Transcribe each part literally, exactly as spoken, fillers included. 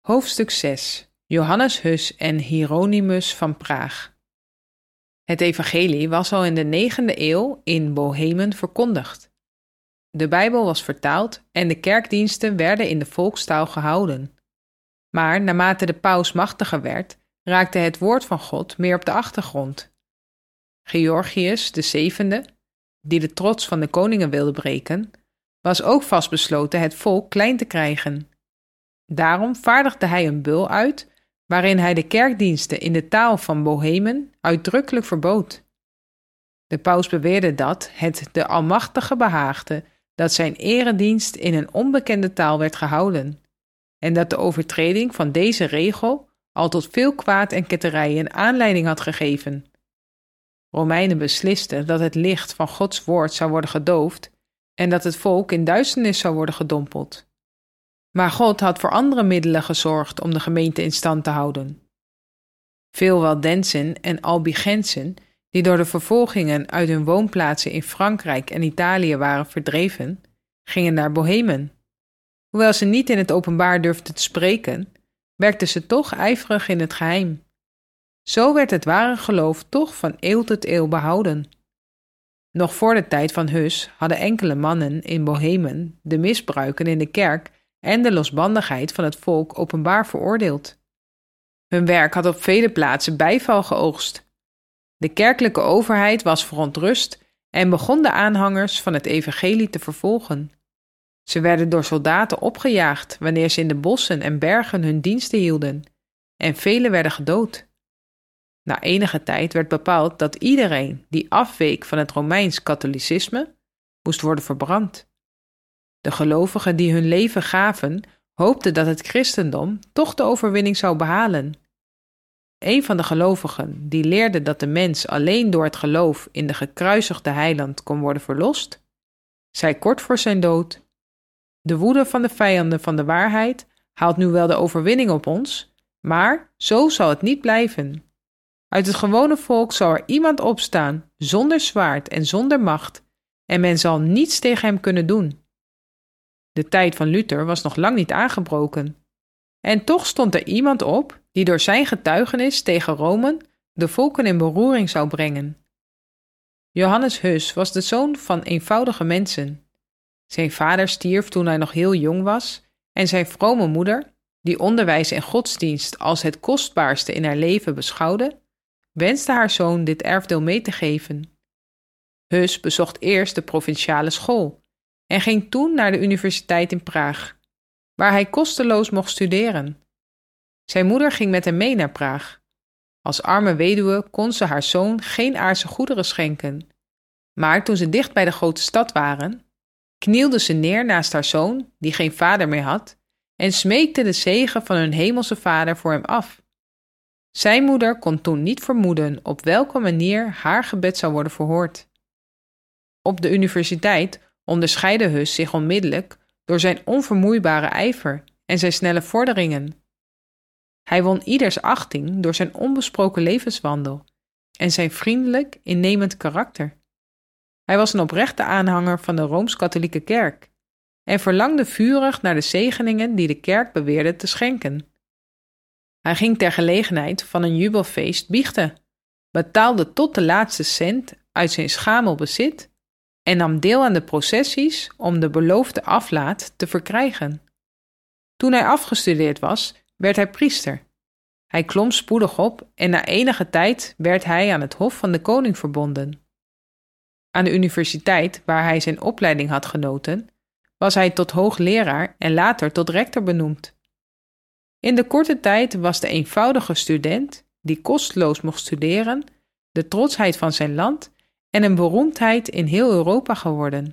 Hoofdstuk zes. Johannes Hus en Hieronymus van Praag. Het evangelie was al in de negende eeuw in Bohemen verkondigd. De Bijbel was vertaald en de kerkdiensten werden in de volkstaal gehouden. Maar naarmate de paus machtiger werd, raakte het woord van God meer op de achtergrond. Georgius de zevende, die de trots van de koningen wilde breken, was ook vastbesloten het volk klein te krijgen. Daarom vaardigde hij een bul uit, waarin hij de kerkdiensten in de taal van Bohemen uitdrukkelijk verbood. De paus beweerde dat het de Almachtige behaagde dat zijn eredienst in een onbekende taal werd gehouden, en dat de overtreding van deze regel al tot veel kwaad en ketterijen aanleiding had gegeven. Romeinen beslisten dat het licht van Gods woord zou worden gedoofd en dat het volk in duisternis zou worden gedompeld. Maar God had voor andere middelen gezorgd om de gemeente in stand te houden. Veel Waldensen en Albigensen, die door de vervolgingen uit hun woonplaatsen in Frankrijk en Italië waren verdreven, gingen naar Bohemen. Hoewel ze niet in het openbaar durfden te spreken, werkten ze toch ijverig in het geheim. Zo werd het ware geloof toch van eeuw tot eeuw behouden. Nog voor de tijd van Hus hadden enkele mannen in Bohemen de misbruiken in de kerk en de losbandigheid van het volk openbaar veroordeeld. Hun werk had op vele plaatsen bijval geoogst. De kerkelijke overheid was verontrust en begon de aanhangers van het evangelie te vervolgen. Ze werden door soldaten opgejaagd wanneer ze in de bossen en bergen hun diensten hielden, en velen werden gedood. Na enige tijd werd bepaald dat iedereen die afweek van het Romeins-katholicisme moest worden verbrand. De gelovigen die hun leven gaven, hoopten dat het christendom toch de overwinning zou behalen. Een van de gelovigen, die leerde dat de mens alleen door het geloof in de gekruisigde heiland kon worden verlost, zei kort voor zijn dood: "De woede van de vijanden van de waarheid haalt nu wel de overwinning op ons, maar zo zal het niet blijven. Uit het gewone volk zal er iemand opstaan, zonder zwaard en zonder macht, en men zal niets tegen hem kunnen doen." De tijd van Luther was nog lang niet aangebroken. En toch stond er iemand op die door zijn getuigenis tegen Rome de volken in beroering zou brengen. Johannes Hus was de zoon van eenvoudige mensen. Zijn vader stierf toen hij nog heel jong was en zijn vrome moeder, die onderwijs en godsdienst als het kostbaarste in haar leven beschouwde, wenste haar zoon dit erfdeel mee te geven. Hus bezocht eerst de provinciale school en ging toen naar de universiteit in Praag, waar hij kosteloos mocht studeren. Zijn moeder ging met hem mee naar Praag. Als arme weduwe kon ze haar zoon geen aardse goederen schenken. Maar toen ze dicht bij de grote stad waren, knielde ze neer naast haar zoon, die geen vader meer had, en smeekte de zegen van hun hemelse vader voor hem af. Zijn moeder kon toen niet vermoeden op welke manier haar gebed zou worden verhoord. Op de universiteit onderscheidde Hus zich onmiddellijk door zijn onvermoeibare ijver en zijn snelle vorderingen. Hij won ieders achting door zijn onbesproken levenswandel en zijn vriendelijk, innemend karakter. Hij was een oprechte aanhanger van de Rooms-Katholieke Kerk en verlangde vurig naar de zegeningen die de kerk beweerde te schenken. Hij ging ter gelegenheid van een jubelfeest biechten, betaalde tot de laatste cent uit zijn schamel bezit en nam deel aan de processies om de beloofde aflaat te verkrijgen. Toen hij afgestudeerd was, werd hij priester. Hij klom spoedig op en na enige tijd werd hij aan het hof van de koning verbonden. Aan de universiteit, waar hij zijn opleiding had genoten, was hij tot hoogleraar en later tot rector benoemd. In de korte tijd was de eenvoudige student, die kosteloos mocht studeren, de trotsheid van zijn land en een beroemdheid in heel Europa geworden.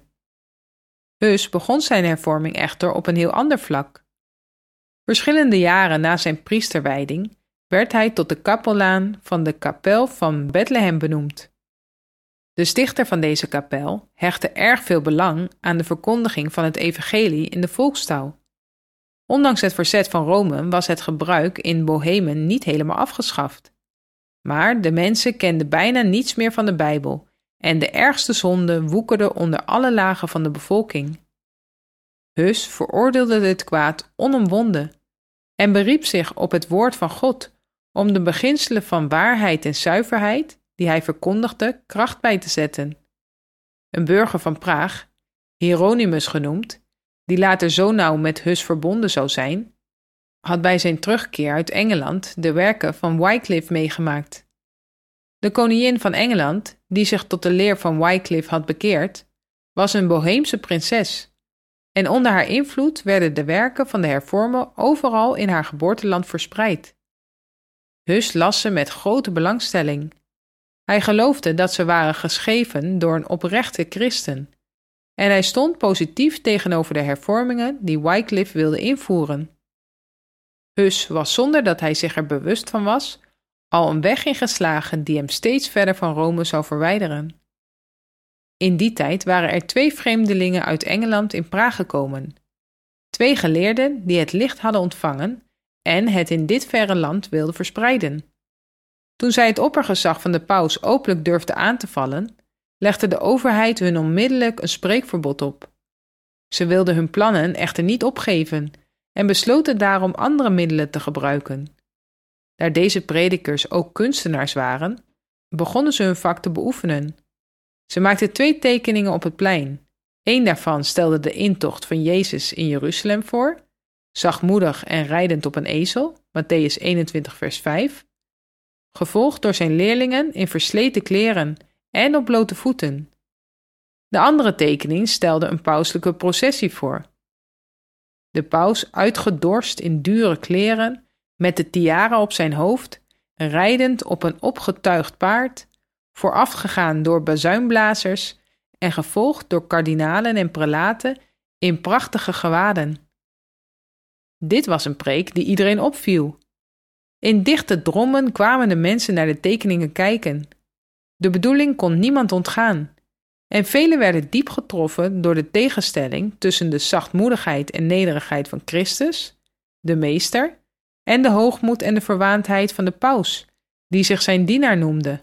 Hus begon zijn hervorming echter op een heel ander vlak. Verschillende jaren na zijn priesterwijding werd hij tot de kapelaan van de kapel van Bethlehem benoemd. De stichter van deze kapel hechtte erg veel belang aan de verkondiging van het evangelie in de volkstaal. Ondanks het verzet van Rome was het gebruik in Bohemen niet helemaal afgeschaft. Maar de mensen kenden bijna niets meer van de Bijbel en de ergste zonden woekerden onder alle lagen van de bevolking. Hus veroordeelde dit kwaad onomwonden. en beriep zich op het woord van God om de beginselen van waarheid en zuiverheid, die hij verkondigde, kracht bij te zetten. Een burger van Praag, Hieronymus genoemd, die later zo nauw met Hus verbonden zou zijn, had bij zijn terugkeer uit Engeland de werken van Wycliffe meegemaakt. De koningin van Engeland, die zich tot de leer van Wycliffe had bekeerd, was een Boheemse prinses, en onder haar invloed werden de werken van de hervormer overal in haar geboorteland verspreid. Hus las ze met grote belangstelling. Hij geloofde dat ze waren geschreven door een oprechte christen, en hij stond positief tegenover de hervormingen die Wycliffe wilde invoeren. Hus was, zonder dat hij zich er bewust van was, al een weg ingeslagen die hem steeds verder van Rome zou verwijderen. In die tijd waren er twee vreemdelingen uit Engeland in Praag gekomen. Twee geleerden die het licht hadden ontvangen en het in dit verre land wilden verspreiden. Toen zij het oppergezag van de paus openlijk durfden aan te vallen, legde de overheid hun onmiddellijk een spreekverbod op. Ze wilden hun plannen echter niet opgeven en besloten daarom andere middelen te gebruiken. Daar deze predikers ook kunstenaars waren, begonnen ze hun vak te beoefenen. Ze maakten twee tekeningen op het plein. Eén daarvan stelde de intocht van Jezus in Jeruzalem voor, zachtmoedig en rijdend op een ezel, Mattheüs eenentwintig vers vijf, gevolgd door zijn leerlingen in versleten kleren en op blote voeten. De andere tekening stelde een pauselijke processie voor. De paus, uitgedorst in dure kleren, met de tiara op zijn hoofd, rijdend op een opgetuigd paard, voorafgegaan door bazuinblazers en gevolgd door kardinalen en prelaten in prachtige gewaden. Dit was een preek die iedereen opviel. In dichte drommen kwamen de mensen naar de tekeningen kijken. De bedoeling kon niemand ontgaan, en velen werden diep getroffen door de tegenstelling tussen de zachtmoedigheid en nederigheid van Christus, de meester, en de hoogmoed en de verwaandheid van de paus, die zich zijn dienaar noemde.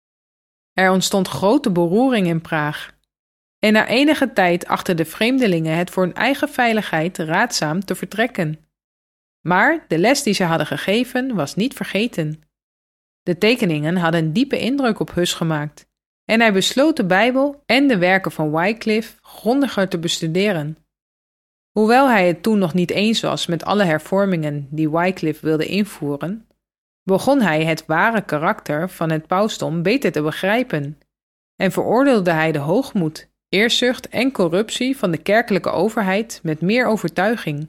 Er ontstond grote beroering in Praag, en na enige tijd achten de vreemdelingen het voor hun eigen veiligheid raadzaam te vertrekken. Maar de les die ze hadden gegeven was niet vergeten. De tekeningen hadden een diepe indruk op Hus gemaakt, en hij besloot de Bijbel en de werken van Wycliffe grondiger te bestuderen. Hoewel hij het toen nog niet eens was met alle hervormingen die Wycliffe wilde invoeren, begon hij het ware karakter van het pausdom beter te begrijpen en veroordeelde hij de hoogmoed, eerzucht en corruptie van de kerkelijke overheid met meer overtuiging.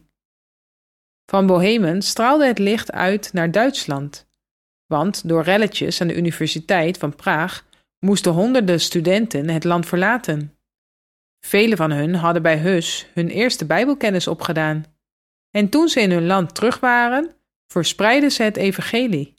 Van Bohemen straalde het licht uit naar Duitsland, want door relletjes aan de Universiteit van Praag moesten honderden studenten het land verlaten. Velen van hun hadden bij Hus hun eerste Bijbelkennis opgedaan, en toen ze in hun land terug waren, verspreidden ze het evangelie.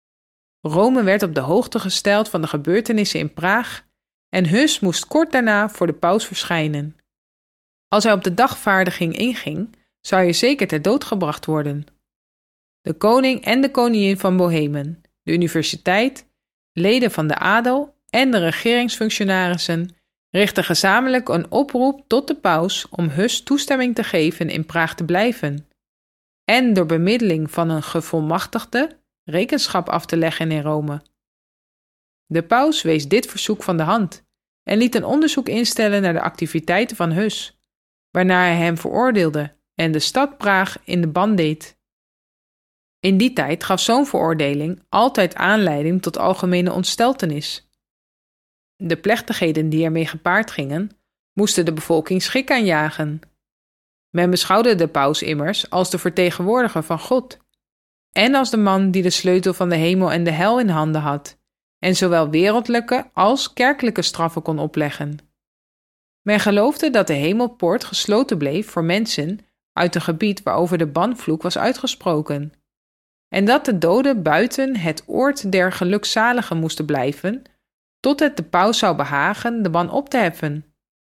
Rome werd op de hoogte gesteld van de gebeurtenissen in Praag en Hus moest kort daarna voor de paus verschijnen. Als hij op de dagvaardiging inging, zou hij zeker ter dood gebracht worden. De koning en de koningin van Bohemen, de universiteit, leden van de adel en de regeringsfunctionarissen richtten gezamenlijk een oproep tot de paus om Hus toestemming te geven in Praag te blijven en door bemiddeling van een gevolmachtigde rekenschap af te leggen in Rome. De paus wees dit verzoek van de hand en liet een onderzoek instellen naar de activiteiten van Hus, waarna hij hem veroordeelde en de stad Praag in de ban deed. In die tijd gaf zo'n veroordeling altijd aanleiding tot algemene ontsteltenis. De plechtigheden die ermee gepaard gingen, moesten de bevolking schrik aanjagen. Men beschouwde de paus immers als de vertegenwoordiger van God en als de man die de sleutel van de hemel en de hel in handen had en zowel wereldlijke als kerkelijke straffen kon opleggen. Men geloofde dat de hemelpoort gesloten bleef voor mensen uit een gebied waarover de banvloek was uitgesproken, en dat de doden buiten het oord der gelukzaligen moesten blijven, tot het de paus zou behagen de ban op te heffen.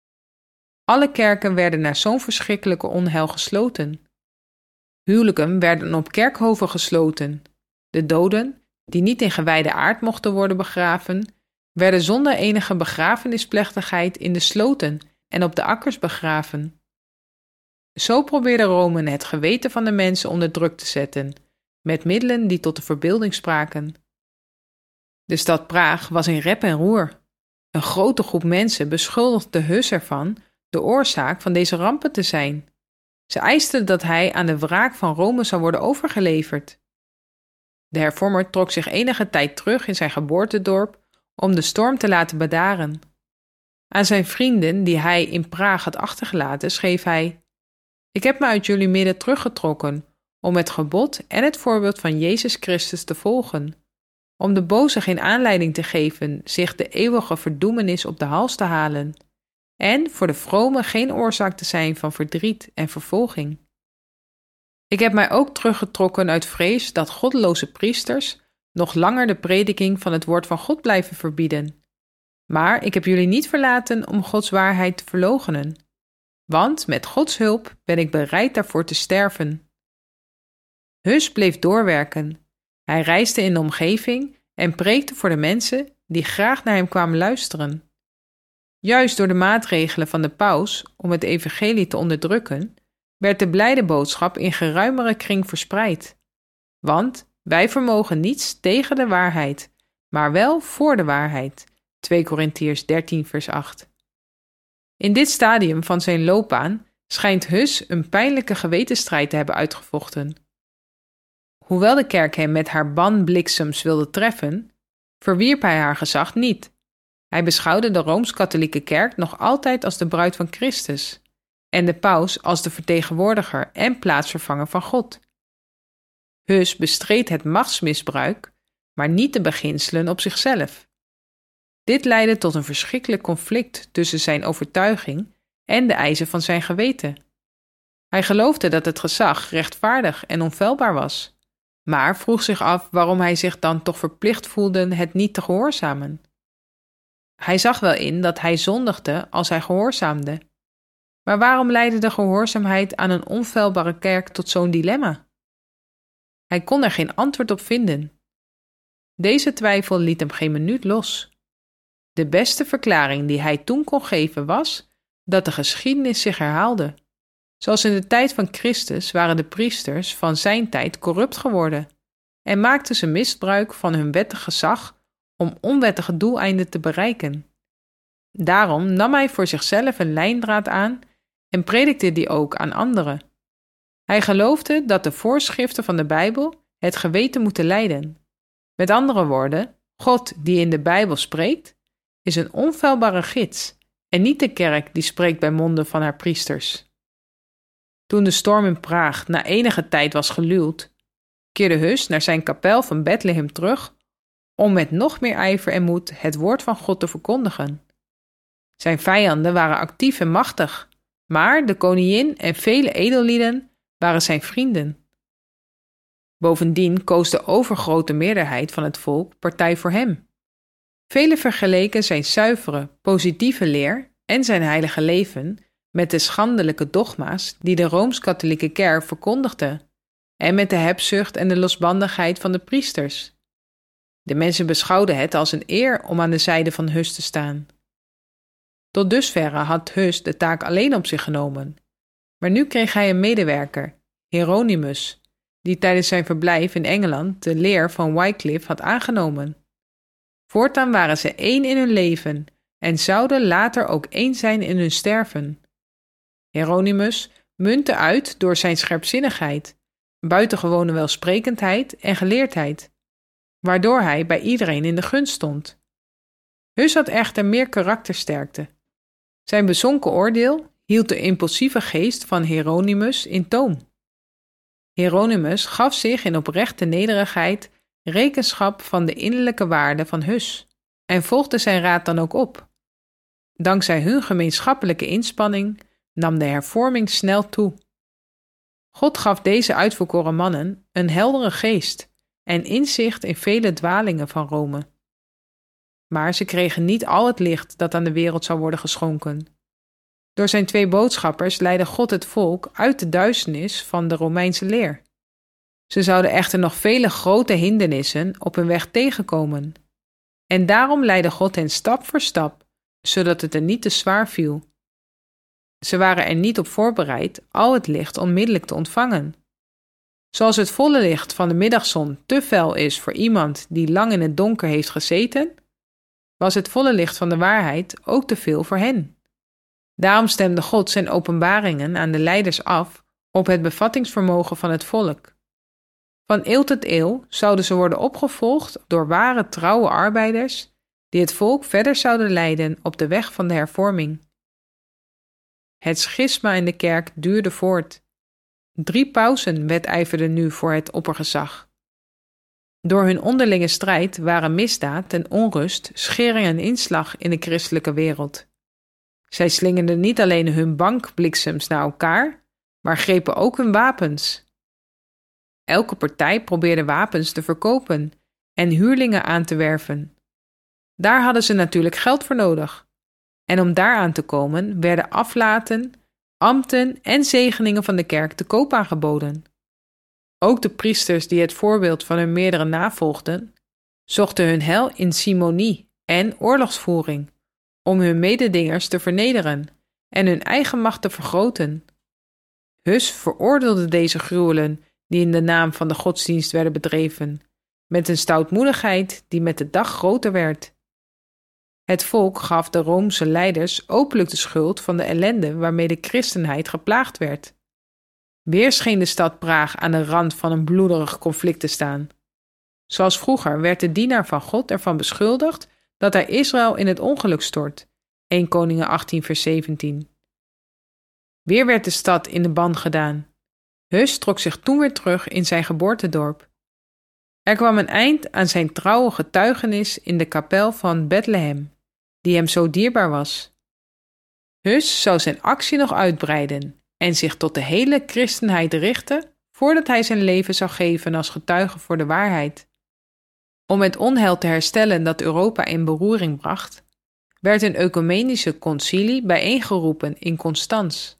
Alle kerken werden na zo'n verschrikkelijke onheil gesloten. Huwelijken werden op kerkhoven gesloten. De doden, die niet in gewijde aard mochten worden begraven, werden zonder enige begrafenisplechtigheid in de sloten en op de akkers begraven. Zo probeerde Rome het geweten van de mensen onder druk te zetten, met middelen die tot de verbeelding spraken. De stad Praag was in rep en roer. Een grote groep mensen beschuldigde Hus ervan de oorzaak van deze rampen te zijn. Ze eisten dat hij aan de wraak van Rome zou worden overgeleverd. De hervormer trok zich enige tijd terug in zijn geboortedorp om de storm te laten bedaren. Aan zijn vrienden, die hij in Praag had achtergelaten, schreef hij: Ik heb me uit jullie midden teruggetrokken om het gebod en het voorbeeld van Jezus Christus te volgen, om de boze geen aanleiding te geven zich de eeuwige verdoemenis op de hals te halen, en voor de vromen geen oorzaak te zijn van verdriet en vervolging. Ik heb mij ook teruggetrokken uit vrees dat goddeloze priesters nog langer de prediking van het woord van God blijven verbieden. Maar ik heb jullie niet verlaten om Gods waarheid te verloochenen, want met Gods hulp ben ik bereid daarvoor te sterven. Hus bleef doorwerken. Hij reisde in de omgeving en preekte voor de mensen die graag naar hem kwamen luisteren. Juist door de maatregelen van de paus om het evangelie te onderdrukken, werd de blijde boodschap in geruimere kring verspreid. Want wij vermogen niets tegen de waarheid, maar wel voor de waarheid. twee Korintiërs dertien vers acht. In dit stadium van zijn loopbaan schijnt Hus een pijnlijke gewetensstrijd te hebben uitgevochten. Hoewel de kerk hem met haar banbliksems wilde treffen, verwierp hij haar gezag niet. Hij beschouwde de Rooms-Katholieke Kerk nog altijd als de bruid van Christus en de paus als de vertegenwoordiger en plaatsvervanger van God. Hus bestreed het machtsmisbruik, maar niet de beginselen op zichzelf. Dit leidde tot een verschrikkelijk conflict tussen zijn overtuiging en de eisen van zijn geweten. Hij geloofde dat het gezag rechtvaardig en onfeilbaar was, maar vroeg zich af waarom hij zich dan toch verplicht voelde het niet te gehoorzamen. Hij zag wel in dat hij zondigde als hij gehoorzaamde. Maar waarom leidde de gehoorzaamheid aan een onfeilbare kerk tot zo'n dilemma? Hij kon er geen antwoord op vinden. Deze twijfel liet hem geen minuut los. De beste verklaring die hij toen kon geven was dat de geschiedenis zich herhaalde. Zoals in de tijd van Christus waren de priesters van zijn tijd corrupt geworden en maakten ze misbruik van hun wettig gezag om onwettige doeleinden te bereiken. Daarom nam hij voor zichzelf een lijndraad aan en predikte die ook aan anderen. Hij geloofde dat de voorschriften van de Bijbel het geweten moeten leiden. Met andere woorden, God die in de Bijbel spreekt, is een onfeilbare gids en niet de kerk die spreekt bij monden van haar priesters. Toen de storm in Praag na enige tijd was geluwd, keerde Hus naar zijn kapel van Bethlehem terug om met nog meer ijver en moed het woord van God te verkondigen. Zijn vijanden waren actief en machtig, maar de koningin en vele edellieden waren zijn vrienden. Bovendien koos de overgrote meerderheid van het volk partij voor hem. Velen vergeleken zijn zuivere, positieve leer en zijn heilige leven met de schandelijke dogma's die de Rooms-Katholieke Kerk verkondigde en met de hebzucht en de losbandigheid van de priesters. De mensen beschouwden het als een eer om aan de zijde van Hus te staan. Tot dusverre had Hus de taak alleen op zich genomen, maar nu kreeg hij een medewerker, Hieronymus, die tijdens zijn verblijf in Engeland de leer van Wycliffe had aangenomen. Voortaan waren ze één in hun leven en zouden later ook één zijn in hun sterven. Hieronymus muntte uit door zijn scherpzinnigheid, buitengewone welsprekendheid en geleerdheid, waardoor hij bij iedereen in de gunst stond. Hus had echter meer karaktersterkte. Zijn bezonken oordeel hield de impulsieve geest van Hieronymus in toom. Hieronymus gaf zich in oprechte nederigheid rekenschap van de innerlijke waarde van Hus en volgde zijn raad dan ook op. Dankzij hun gemeenschappelijke inspanning nam de hervorming snel toe. God gaf deze uitverkoren mannen een heldere geest en inzicht in vele dwalingen van Rome. Maar ze kregen niet al het licht dat aan de wereld zou worden geschonken. Door zijn twee boodschappers leidde God het volk uit de duisternis van de Romeinse leer. Ze zouden echter nog vele grote hindernissen op hun weg tegenkomen. En daarom leidde God hen stap voor stap, zodat het er niet te zwaar viel. Ze waren er niet op voorbereid al het licht onmiddellijk te ontvangen. Zoals het volle licht van de middagzon te fel is voor iemand die lang in het donker heeft gezeten, was het volle licht van de waarheid ook te veel voor hen. Daarom stemde God zijn openbaringen aan de leiders af op het bevattingsvermogen van het volk. Van eeuw tot eeuw zouden ze worden opgevolgd door ware trouwe arbeiders die het volk verder zouden leiden op de weg van de hervorming. Het schisma in de kerk duurde voort. Drie pausen wedijverden nu voor het oppergezag. Door hun onderlinge strijd waren misdaad en onrust schering en inslag in de christelijke wereld. Zij slingerden niet alleen hun bankbliksems naar elkaar, maar grepen ook hun wapens. Elke partij probeerde wapens te verkopen en huurlingen aan te werven. Daar hadden ze natuurlijk geld voor nodig. En om daaraan te komen werden aflaten, ambten en zegeningen van de kerk te koop aangeboden. Ook de priesters die het voorbeeld van hun meerdere navolgden, zochten hun heil in simonie en oorlogsvoering, om hun mededingers te vernederen en hun eigen macht te vergroten. Hus veroordeelde deze gruwelen die in de naam van de godsdienst werden bedreven, met een stoutmoedigheid die met de dag groter werd. Het volk gaf de Roomse leiders openlijk de schuld van de ellende waarmee de christenheid geplaagd werd. Weer scheen de stad Praag aan de rand van een bloederig conflict te staan. Zoals vroeger werd de dienaar van God ervan beschuldigd dat hij Israël in het ongeluk stort. Eerste Koningen achttien vers zeventien. Weer werd de stad in de ban gedaan. Hus trok zich toen weer terug in zijn geboortedorp. Er kwam een eind aan zijn trouwe getuigenis in de kapel van Bethlehem, die hem zo dierbaar was. Hus zou zijn actie nog uitbreiden en zich tot de hele christenheid richten voordat hij zijn leven zou geven als getuige voor de waarheid. Om het onheil te herstellen dat Europa in beroering bracht, werd een ecumenische concilie bijeengeroepen in Constans.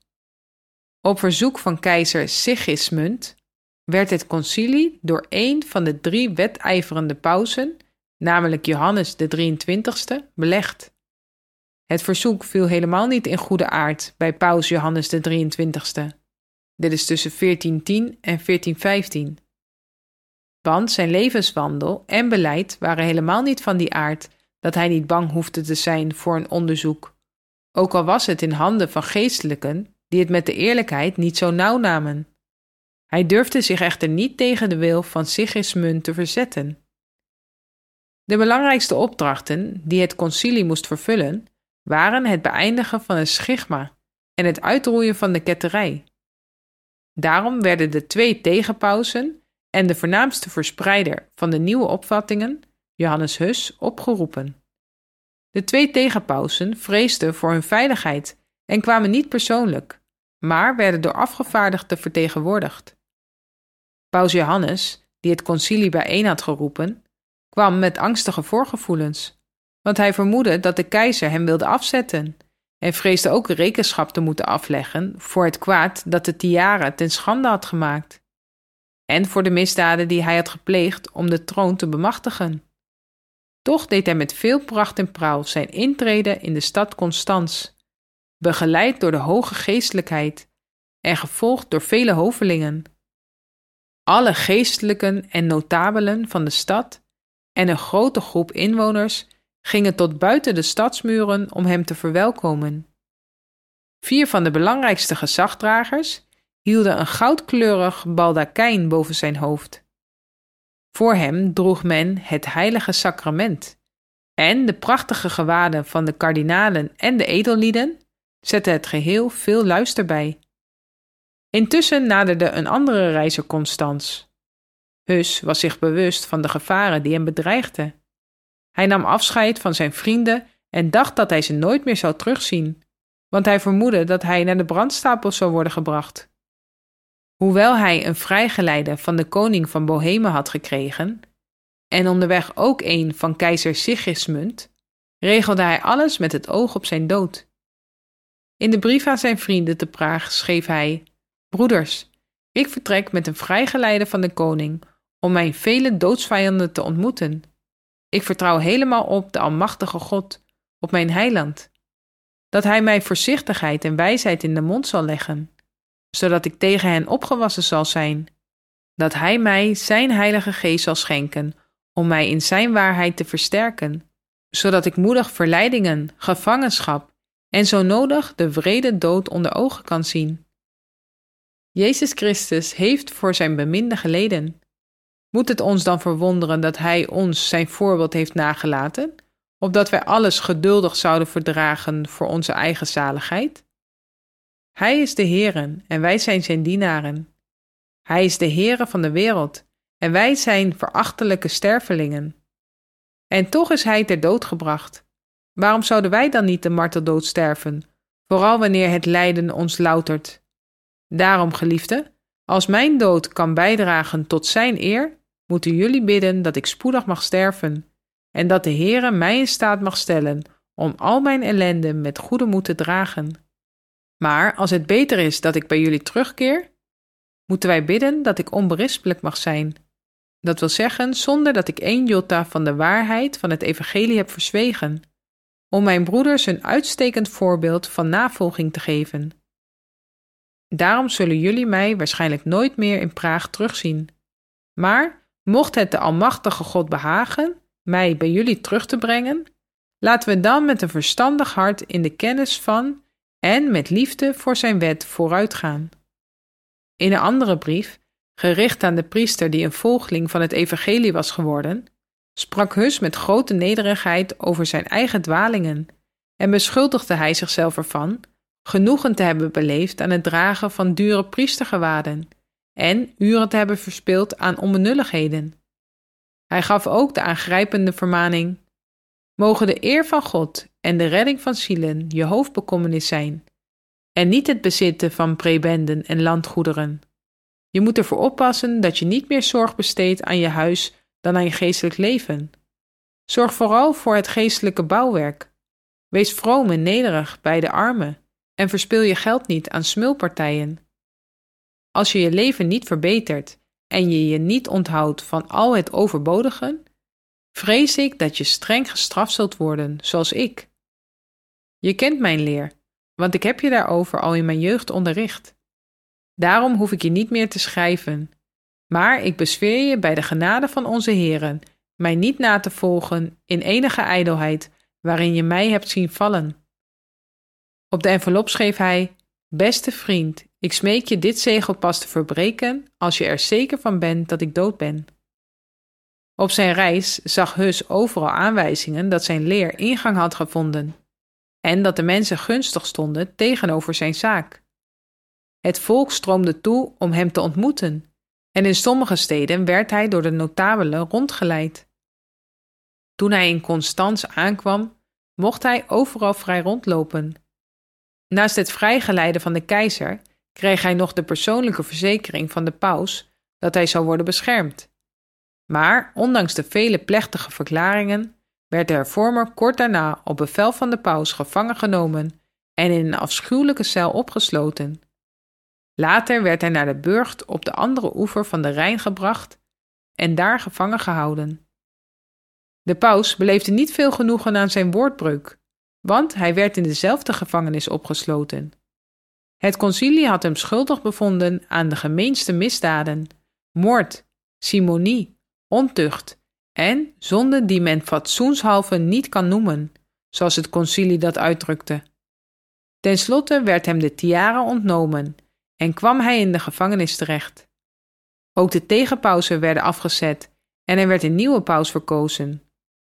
Op verzoek van keizer Sigismund werd het concilie door één van de drie wedijverende pausen, namelijk Johannes de drieëntwintigste, belegd. Het verzoek viel helemaal niet in goede aard bij paus Johannes de drieëntwintigste. Dit is tussen veertien tien en veertien vijftien. Want zijn levenswandel en beleid waren helemaal niet van die aard dat hij niet bang hoefde te zijn voor een onderzoek, ook al was het in handen van geestelijken die het met de eerlijkheid niet zo nauw namen. Hij durfde zich echter niet tegen de wil van Sigismund te verzetten. De belangrijkste opdrachten die het concilie moest vervullen, waren het beëindigen van het schigma en het uitroeien van de ketterij. Daarom werden de twee tegenpausen en de voornaamste verspreider van de nieuwe opvattingen, Johannes Hus, opgeroepen. De twee tegenpausen vreesden voor hun veiligheid en kwamen niet persoonlijk, maar werden door afgevaardigden vertegenwoordigd. Paus Johannes, die het concilie bijeen had geroepen, kwam met angstige voorgevoelens, want hij vermoedde dat de keizer hem wilde afzetten en vreesde ook rekenschap te moeten afleggen voor het kwaad dat de tiara ten schande had gemaakt en voor de misdaden die hij had gepleegd om de troon te bemachtigen. Toch deed hij met veel pracht en praal zijn intrede in de stad Constans, begeleid door de hoge geestelijkheid en gevolgd door vele hovelingen. Alle geestelijken en notabelen van de stad en een grote groep inwoners gingen tot buiten de stadsmuren om hem te verwelkomen. Vier van de belangrijkste gezagdragers hielden een goudkleurig baldakijn boven zijn hoofd. Voor hem droeg men het heilige sacrament en de prachtige gewaden van de kardinalen en de edellieden zetten het geheel veel luister bij. Intussen naderde een andere reiziger Constans. Hus was zich bewust van de gevaren die hem bedreigden. Hij nam afscheid van zijn vrienden en dacht dat hij ze nooit meer zou terugzien, want hij vermoedde dat hij naar de brandstapel zou worden gebracht. Hoewel hij een vrijgeleide van de koning van Bohemen had gekregen, en onderweg ook een van keizer Sigismund, regelde hij alles met het oog op zijn dood. In de brief aan zijn vrienden te Praag schreef hij: Broeders, ik vertrek met een vrijgeleide van de koning om mijn vele doodsvijanden te ontmoeten. Ik vertrouw helemaal op de almachtige God, op mijn heiland. dat hij mij voorzichtigheid en wijsheid in de mond zal leggen, zodat ik tegen hen opgewassen zal zijn, dat hij mij zijn heilige geest zal schenken, om mij in zijn waarheid te versterken, zodat ik moedig verleidingen, gevangenschap en zo nodig de wrede dood onder ogen kan zien. Jezus Christus heeft voor zijn beminde geleden. Moet het ons dan verwonderen dat hij ons zijn voorbeeld heeft nagelaten, opdat wij alles geduldig zouden verdragen voor onze eigen zaligheid? Hij is de Heere en wij zijn zijn dienaren. Hij is de Heere van de wereld en wij zijn verachtelijke stervelingen. En toch is hij ter dood gebracht. Waarom zouden wij dan niet de marteldood sterven, vooral wanneer het lijden ons loutert? Daarom, geliefde, als mijn dood kan bijdragen tot zijn eer, moeten jullie bidden dat ik spoedig mag sterven en dat de Heere mij in staat mag stellen om al mijn ellende met goede moed te dragen. Maar als het beter is dat ik bij jullie terugkeer, moeten wij bidden dat ik onberispelijk mag zijn. Dat wil zeggen, zonder dat ik één jota van de waarheid van het evangelie heb verzwegen, om mijn broeders een uitstekend voorbeeld van navolging te geven. Daarom zullen jullie mij waarschijnlijk nooit meer in Praag terugzien. Maar mocht het de almachtige God behagen mij bij jullie terug te brengen, laten we dan met een verstandig hart in de kennis van en met liefde voor zijn wet vooruitgaan. In een andere brief, gericht aan de priester die een volgeling van het evangelie was geworden, sprak Hus met grote nederigheid over zijn eigen dwalingen en beschuldigde hij zichzelf ervan genoegen te hebben beleefd aan het dragen van dure priestergewaden en uren te hebben verspild aan onbenulligheden. Hij gaf ook de aangrijpende vermaning: mogen de eer van God en de redding van zielen je hoofdbekommernis zijn, en niet het bezitten van prebenden en landgoederen. Je moet ervoor oppassen dat je niet meer zorg besteedt aan je huis dan aan je geestelijk leven. Zorg vooral voor het geestelijke bouwwerk. Wees vroom en nederig bij de armen en verspil je geld niet aan smulpartijen. Als je je leven niet verbetert en je je niet onthoudt van al het overbodige, vrees ik dat je streng gestraft zult worden, zoals ik. Je kent mijn leer, want ik heb je daarover al in mijn jeugd onderricht. Daarom hoef ik je niet meer te schrijven, maar ik bezweer je bij de genade van onze Heere mij niet na te volgen in enige ijdelheid waarin je mij hebt zien vallen. Op de envelop schreef hij: beste vriend, ik smeek je dit zegel pas te verbreken als je er zeker van bent dat ik dood ben. Op zijn reis zag Hus overal aanwijzingen dat zijn leer ingang had gevonden en dat de mensen gunstig stonden tegenover zijn zaak. Het volk stroomde toe om hem te ontmoeten en in sommige steden werd hij door de notabelen rondgeleid. Toen hij in Constans aankwam, mocht hij overal vrij rondlopen. Naast het vrijgeleide van de keizer kreeg hij nog de persoonlijke verzekering van de paus dat hij zou worden beschermd. Maar ondanks de vele plechtige verklaringen werd de hervormer kort daarna op bevel van de paus gevangen genomen en in een afschuwelijke cel opgesloten. Later werd hij naar de burcht op de andere oever van de Rijn gebracht en daar gevangen gehouden. De paus beleefde niet veel genoegen aan zijn woordbreuk, want hij werd in dezelfde gevangenis opgesloten. Het concilie had hem schuldig bevonden aan de gemeenste misdaden, moord, simonie, ontucht en zonden die men fatsoenshalve niet kan noemen, zoals het concilie dat uitdrukte. Ten slotte werd hem de tiara ontnomen en kwam hij in de gevangenis terecht. Ook de tegenpausen werden afgezet en er werd een nieuwe paus verkozen.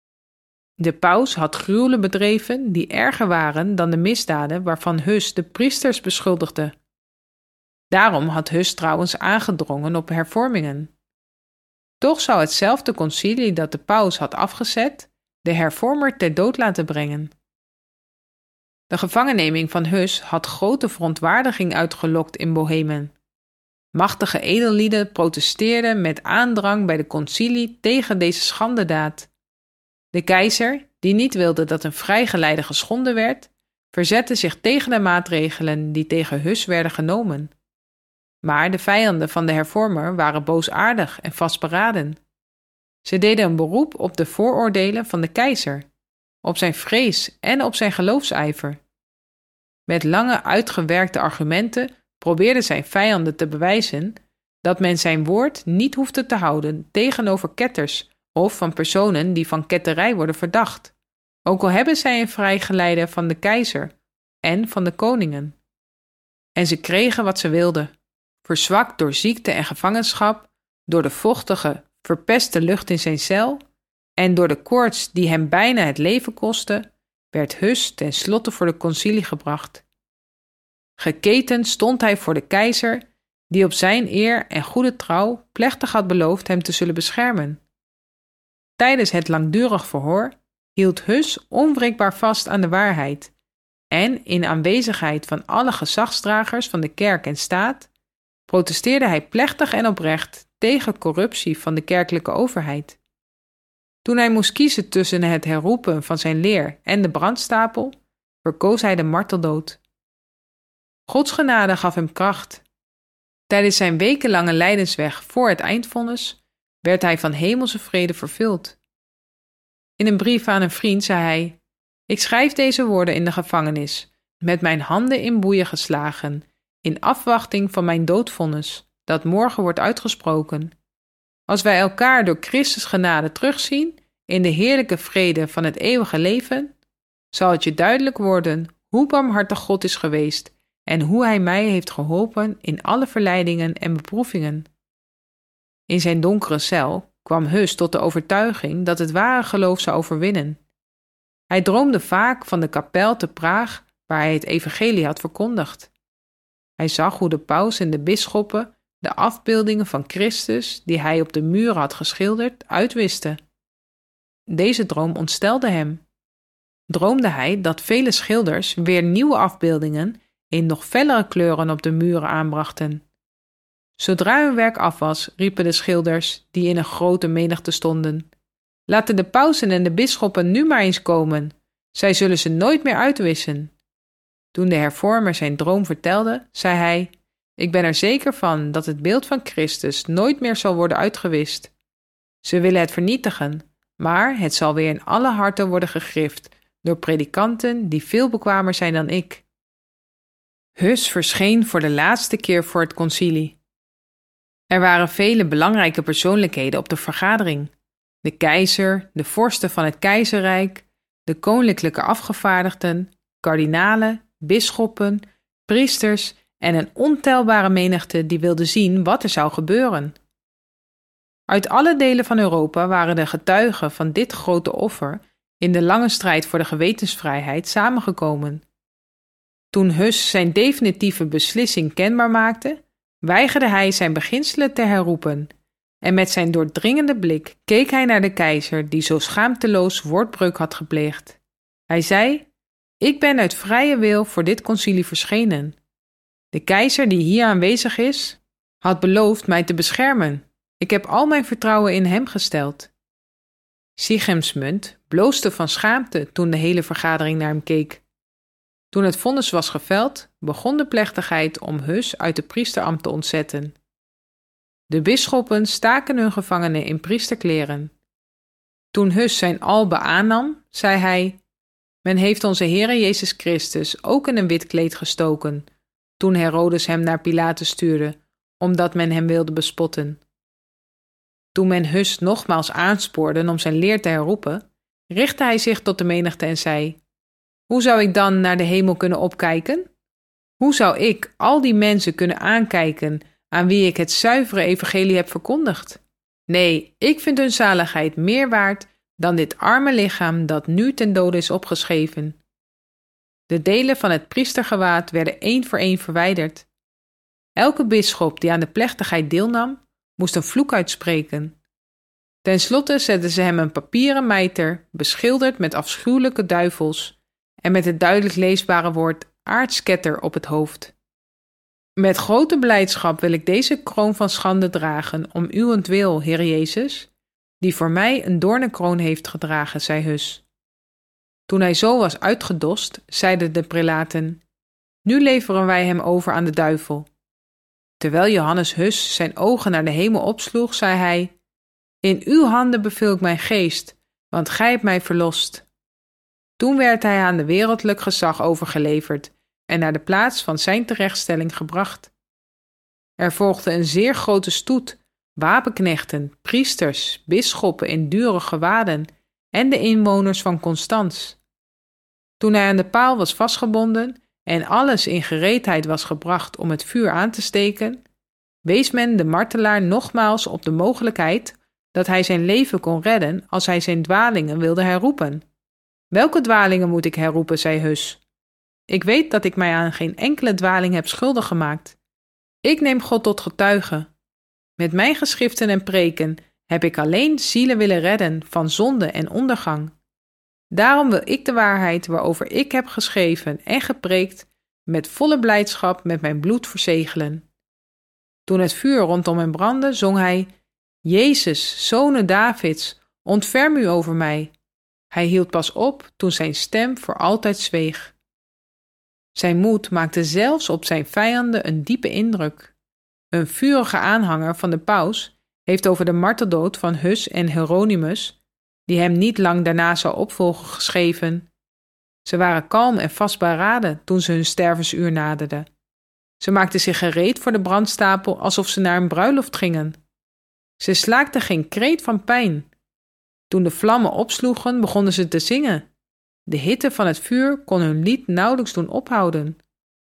De paus had gruwelen bedreven die erger waren dan de misdaden waarvan Hus de priesters beschuldigde. Daarom had Hus trouwens aangedrongen op hervormingen. Toch zou hetzelfde concilie dat de paus had afgezet de hervormer ter dood laten brengen. De gevangenneming van Hus had grote verontwaardiging uitgelokt in Bohemen. Machtige edellieden protesteerden met aandrang bij de concilie tegen deze schandedaad. De keizer, die niet wilde dat een vrijgeleide geschonden werd, verzette zich tegen de maatregelen die tegen Hus werden genomen. Maar de vijanden van de hervormer waren boosaardig en vastberaden. Ze deden een beroep op de vooroordelen van de keizer, op zijn vrees en op zijn geloofsijver. Met lange uitgewerkte argumenten probeerde zijn vijanden te bewijzen dat men zijn woord niet hoefde te houden tegenover ketters of van personen die van ketterij worden verdacht, ook al hebben zij een vrijgeleide van de keizer en van de koningen. En ze kregen wat ze wilden. Verzwakt door ziekte en gevangenschap, door de vochtige, verpeste lucht in zijn cel en door de koorts die hem bijna het leven kostte, werd Hus ten slotte voor de concilie gebracht. Geketend stond hij voor de keizer, die op zijn eer en goede trouw plechtig had beloofd hem te zullen beschermen. Tijdens het langdurig verhoor hield Hus onwrikbaar vast aan de waarheid en in aanwezigheid van alle gezagsdragers van de kerk en staat protesteerde hij plechtig en oprecht tegen corruptie van de kerkelijke overheid. Toen hij moest kiezen tussen het herroepen van zijn leer en de brandstapel, verkoos hij de marteldood. Gods genade gaf hem kracht. Tijdens zijn wekenlange lijdensweg voor het eindvonnis werd hij van hemelse vrede vervuld. In een brief aan een vriend zei hij: "Ik schrijf deze woorden in de gevangenis, met mijn handen in boeien geslagen, in afwachting van mijn doodvonnis, dat morgen wordt uitgesproken. Als wij elkaar door Christus genade terugzien in de heerlijke vrede van het eeuwige leven, zal het je duidelijk worden hoe barmhartig God is geweest en hoe Hij mij heeft geholpen in alle verleidingen en beproevingen." In zijn donkere cel kwam Hus tot de overtuiging dat het ware geloof zou overwinnen. Hij droomde vaak van de kapel te Praag waar hij het evangelie had verkondigd. Hij zag hoe de paus en de bisschoppen de afbeeldingen van Christus, die hij op de muren had geschilderd, uitwisten. Deze droom ontstelde hem. Droomde hij dat vele schilders weer nieuwe afbeeldingen in nog fellere kleuren op de muren aanbrachten. Zodra hun werk af was, riepen de schilders, die in een grote menigte stonden: "Laten de pausen en de bisschoppen nu maar eens komen. Zij zullen ze nooit meer uitwissen." Toen de hervormer zijn droom vertelde, zei hij: "Ik ben er zeker van dat het beeld van Christus nooit meer zal worden uitgewist. Ze willen het vernietigen, maar het zal weer in alle harten worden gegrift door predikanten die veel bekwamer zijn dan ik." Hus verscheen voor de laatste keer voor het concilie. Er waren vele belangrijke persoonlijkheden op de vergadering: de keizer, de vorsten van het keizerrijk, de koninklijke afgevaardigden, kardinalen, bisschoppen, priesters en een ontelbare menigte die wilde zien wat er zou gebeuren. Uit alle delen van Europa waren de getuigen van dit grote offer in de lange strijd voor de gewetensvrijheid samengekomen. Toen Hus zijn definitieve beslissing kenbaar maakte, weigerde hij zijn beginselen te herroepen en met zijn doordringende blik keek hij naar de keizer die zo schaamteloos woordbreuk had gepleegd. Hij zei: "Ik ben uit vrije wil voor dit concilie verschenen. De keizer die hier aanwezig is, had beloofd mij te beschermen. Ik heb al mijn vertrouwen in hem gesteld." Sigismund bloosde van schaamte toen de hele vergadering naar hem keek. Toen het vonnis was geveld, begon de plechtigheid om Hus uit de priesterambt te ontzetten. De bisschoppen staken hun gevangenen in priesterkleren. Toen Hus zijn albe aannam, zei hij: "Men heeft onze Heere Jezus Christus ook in een wit kleed gestoken, toen Herodes hem naar Pilatus stuurde, omdat men hem wilde bespotten." Toen men Hus nogmaals aanspoorde om zijn leer te herroepen, richtte hij zich tot de menigte en zei: "Hoe zou ik dan naar de hemel kunnen opkijken? Hoe zou ik al die mensen kunnen aankijken aan wie ik het zuivere evangelie heb verkondigd? Nee, ik vind hun zaligheid meer waard dan dit arme lichaam dat nu ten dode is opgeschreven." De delen van het priestergewaad werden één voor één verwijderd. Elke bisschop die aan de plechtigheid deelnam, moest een vloek uitspreken. Ten slotte zetten ze hem een papieren mijter, beschilderd met afschuwelijke duivels en met het duidelijk leesbare woord aartsketter op het hoofd. "Met grote blijdschap wil ik deze kroon van schande dragen om uwentwil, Heer Jezus, die voor mij een doornenkroon heeft gedragen," zei Hus. Toen hij zo was uitgedost, zeiden de prelaten: "Nu leveren wij hem over aan de duivel." Terwijl Johannes Hus zijn ogen naar de hemel opsloeg, zei hij: "In uw handen beveel ik mijn geest, want gij hebt mij verlost." Toen werd hij aan de wereldlijk gezag overgeleverd en naar de plaats van zijn terechtstelling gebracht. Er volgde een zeer grote stoet, wapenknechten, priesters, bisschoppen in dure gewaden en de inwoners van Constans. Toen hij aan de paal was vastgebonden en alles in gereedheid was gebracht om het vuur aan te steken, wees men de martelaar nogmaals op de mogelijkheid dat hij zijn leven kon redden als hij zijn dwalingen wilde herroepen. Welke dwalingen moet ik herroepen, zei Hus. Ik weet dat ik mij aan geen enkele dwaling heb schuldig gemaakt. Ik neem God tot getuige. Met mijn geschriften en preken heb ik alleen zielen willen redden van zonde en ondergang. Daarom wil ik de waarheid waarover ik heb geschreven en gepreekt met volle blijdschap met mijn bloed verzegelen. Toen het vuur rondom hem brandde, zong hij: Jezus, Zone Davids, ontferm u over mij. Hij hield pas op toen zijn stem voor altijd zweeg. Zijn moed maakte zelfs op zijn vijanden een diepe indruk. Een vurige aanhanger van de paus heeft over de marteldood van Hus en Hieronymus, die hem niet lang daarna zou opvolgen, geschreven: Ze waren kalm en vastberaden toen ze hun stervensuur naderden. Ze maakten zich gereed voor de brandstapel alsof ze naar een bruiloft gingen. Ze slaakten geen kreet van pijn. Toen de vlammen opsloegen, begonnen ze te zingen. De hitte van het vuur kon hun lied nauwelijks doen ophouden.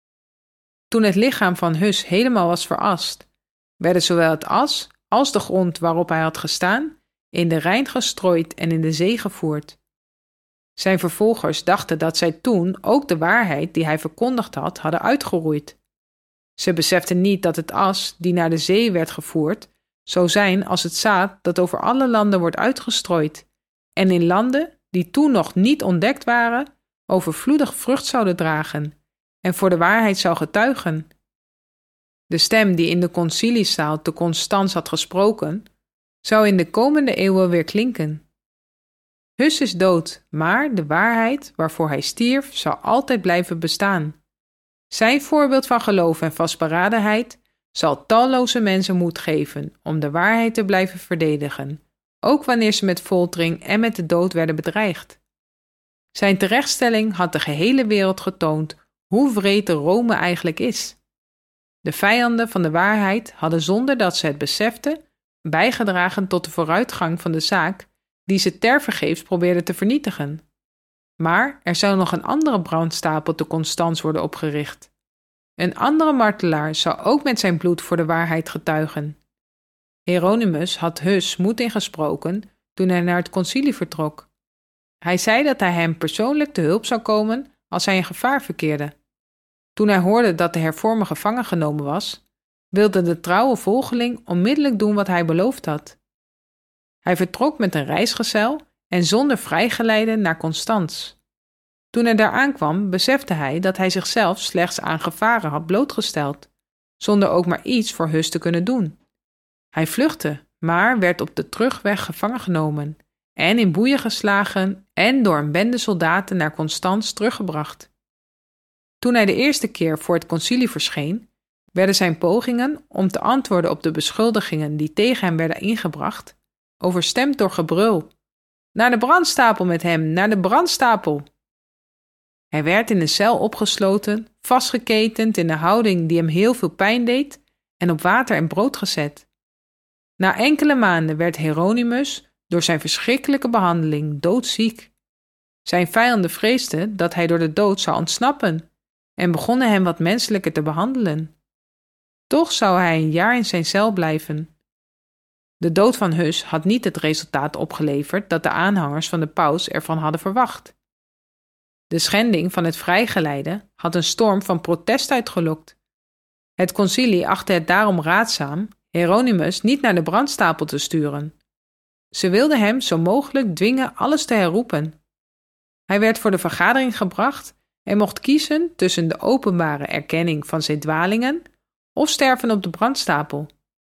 Toen het lichaam van Hus helemaal was verast, werden zowel het as als de grond waarop hij had gestaan in de Rijn gestrooid en in de zee gevoerd. Zijn vervolgers dachten dat zij toen ook de waarheid die hij verkondigd had, hadden uitgeroeid. Ze beseften niet dat het as die naar de zee werd gevoerd zou zijn als het zaad dat over alle landen wordt uitgestrooid en in landen die toen nog niet ontdekt waren, overvloedig vrucht zouden dragen en voor de waarheid zou getuigen. De stem die in de conciliezaal te Constans had gesproken, zou in de komende eeuwen weer klinken. Hus is dood, maar de waarheid waarvoor hij stierf zal altijd blijven bestaan. Zijn voorbeeld van geloof en vastberadenheid zal talloze mensen moed geven om de waarheid te blijven verdedigen, ook wanneer ze met foltering en met de dood werden bedreigd. Zijn terechtstelling had de gehele wereld getoond hoe wreed Rome eigenlijk is. De vijanden van de waarheid hadden zonder dat ze het beseften bijgedragen tot de vooruitgang van de zaak die ze tevergeefs probeerden te vernietigen. Maar er zou nog een andere brandstapel te Constans worden opgericht. Een andere martelaar zou ook met zijn bloed voor de waarheid getuigen. Hieronymus had Hus moed ingesproken toen hij naar het concilie vertrok. Hij zei dat hij hem persoonlijk te hulp zou komen als hij in gevaar verkeerde. Toen hij hoorde dat de hervormer gevangen genomen was, wilde de trouwe volgeling onmiddellijk doen wat hij beloofd had. Hij vertrok met een reisgezel en zonder vrijgeleide naar Constans. Toen hij daar aankwam, besefte hij dat hij zichzelf slechts aan gevaren had blootgesteld, zonder ook maar iets voor Hus te kunnen doen. Hij vluchtte, maar werd op de terugweg gevangen genomen en in boeien geslagen en door een bende soldaten naar Constans teruggebracht. Toen hij de eerste keer voor het concilie verscheen, werden zijn pogingen om te antwoorden op de beschuldigingen die tegen hem werden ingebracht, overstemd door gebrul. Naar de brandstapel met hem, naar de brandstapel! Hij werd in een cel opgesloten, vastgeketend in een houding die hem heel veel pijn deed en op water en brood gezet. Na enkele maanden werd Hieronymus door zijn verschrikkelijke behandeling doodziek. Zijn vijanden vreesden dat hij door de dood zou ontsnappen en begonnen hem wat menselijker te behandelen. Toch zou hij een jaar in zijn cel blijven. De dood van Hus had niet het resultaat opgeleverd dat de aanhangers van de paus ervan hadden verwacht. De schending van het vrijgeleide had een storm van protest uitgelokt. Het concilie achtte het daarom raadzaam Hieronymus niet naar de brandstapel te sturen. Ze wilden hem zo mogelijk dwingen alles te herroepen. Hij werd voor de vergadering gebracht en mocht kiezen tussen de openbare erkenning van zijn dwalingen of sterven op de brandstapel.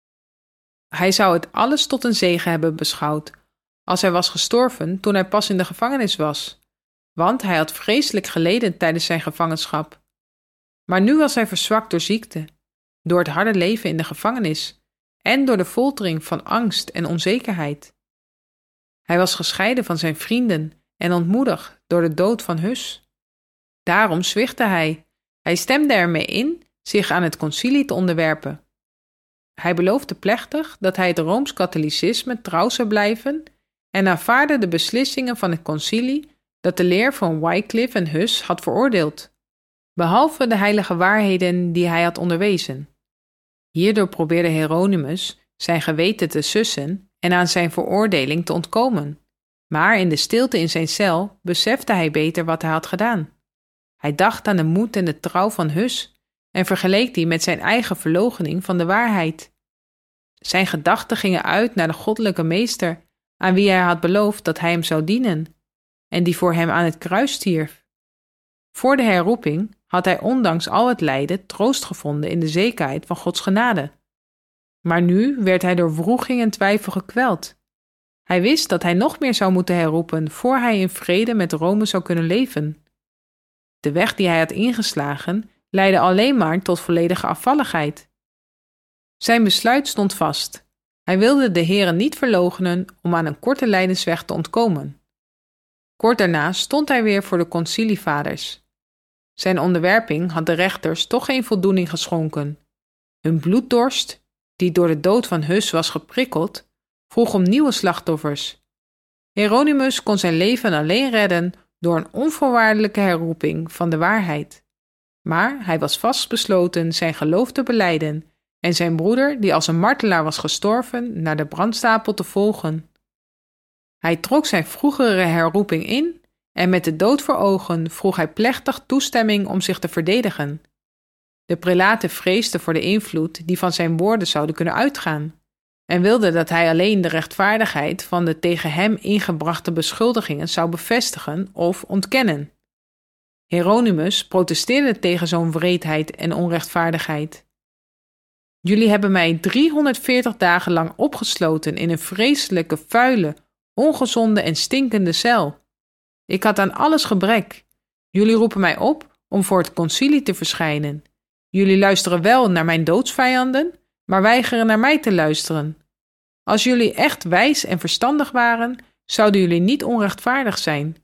Hij zou het alles tot een zegen hebben beschouwd als hij was gestorven toen hij pas in de gevangenis was, want hij had vreselijk geleden tijdens zijn gevangenschap. Maar nu was hij verzwakt door ziekte, door het harde leven in de gevangenis en door de foltering van angst en onzekerheid. Hij was gescheiden van zijn vrienden en ontmoedigd door de dood van Hus. Daarom zwichtte hij Hij stemde ermee in zich aan het concilie te onderwerpen. Hij beloofde plechtig dat hij het Rooms-katholicisme trouw zou blijven en aanvaardde de beslissingen van het concilie dat de leer van Wycliffe en Huss had veroordeeld, behalve de heilige waarheden die hij had onderwezen. Hierdoor probeerde Hieronymus zijn geweten te sussen en aan zijn veroordeling te ontkomen. Maar in de stilte in zijn cel besefte hij beter wat hij had gedaan. Hij dacht aan de moed en de trouw van Huss en vergeleek die met zijn eigen verloochening van de waarheid. Zijn gedachten gingen uit naar de goddelijke meester, aan wie hij had beloofd dat hij hem zou dienen, en die voor hem aan het kruis stierf. Voor de herroeping had hij ondanks al het lijden troost gevonden in de zekerheid van Gods genade. Maar nu werd hij door wroeging en twijfel gekweld. Hij wist dat hij nog meer zou moeten herroepen voor hij in vrede met Rome zou kunnen leven. De weg die hij had ingeslagen leidde alleen maar tot volledige afvalligheid. Zijn besluit stond vast. Hij wilde de Here niet verloochenen om aan een korte lijdensweg te ontkomen. Kort daarna stond hij weer voor de concilievaders. Zijn onderwerping had de rechters toch geen voldoening geschonken. Hun bloeddorst, die door de dood van Huss was geprikkeld, vroeg om nieuwe slachtoffers. Hieronymus kon zijn leven alleen redden door een onvoorwaardelijke herroeping van de waarheid. Maar hij was vastbesloten zijn geloof te belijden en zijn broeder, die als een martelaar was gestorven, naar de brandstapel te volgen. Hij trok zijn vroegere herroeping in en met de dood voor ogen vroeg hij plechtig toestemming om zich te verdedigen. De prelaten vreesden voor de invloed die van zijn woorden zouden kunnen uitgaan en wilden dat hij alleen de rechtvaardigheid van de tegen hem ingebrachte beschuldigingen zou bevestigen of ontkennen. Hieronymus protesteerde tegen zo'n wreedheid en onrechtvaardigheid. Jullie hebben mij driehonderdveertig dagen lang opgesloten in een vreselijke, vuile, ongezonde en stinkende cel. Ik had aan alles gebrek. Jullie roepen mij op om voor het concilie te verschijnen. Jullie luisteren wel naar mijn doodsvijanden, maar weigeren naar mij te luisteren. Als jullie echt wijs en verstandig waren, zouden jullie niet onrechtvaardig zijn.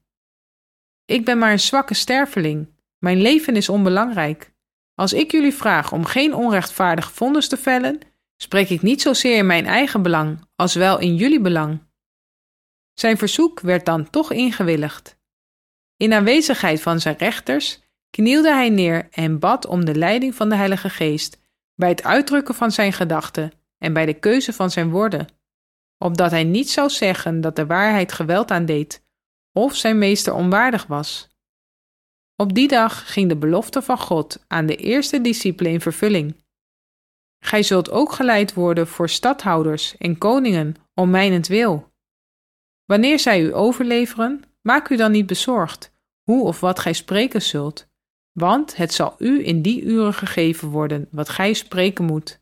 Ik ben maar een zwakke sterveling. Mijn leven is onbelangrijk. Als ik jullie vraag om geen onrechtvaardig vonnis te vellen, spreek ik niet zozeer in mijn eigen belang, als wel in jullie belang. Zijn verzoek werd dan toch ingewilligd. In aanwezigheid van zijn rechters knielde hij neer en bad om de leiding van de Heilige Geest bij het uitdrukken van zijn gedachten en bij de keuze van zijn woorden, opdat hij niet zou zeggen dat de waarheid geweld aandeed of zijn meester onwaardig was. Op die dag ging de belofte van God aan de eerste discipelen in vervulling. Gij zult ook geleid worden voor stadhouders en koningen om mijnentwil. Wanneer zij u overleveren, maak u dan niet bezorgd hoe of wat gij spreken zult, want het zal u in die uren gegeven worden wat gij spreken moet.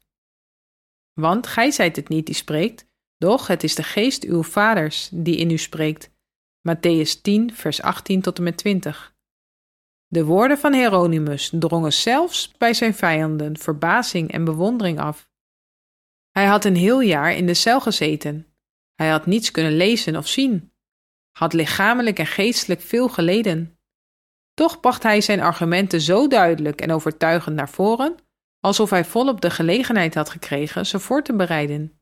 Want gij zijt het niet die spreekt, doch het is de geest uw vaders die in u spreekt. Mattheüs tien, vers achttien tot en met twintig. De woorden van Hieronymus drongen zelfs bij zijn vijanden verbazing en bewondering af. Hij had een heel jaar in de cel gezeten. Hij had niets kunnen lezen of zien, had lichamelijk en geestelijk veel geleden. Toch bracht hij zijn argumenten zo duidelijk en overtuigend naar voren, alsof hij volop de gelegenheid had gekregen ze voor te bereiden.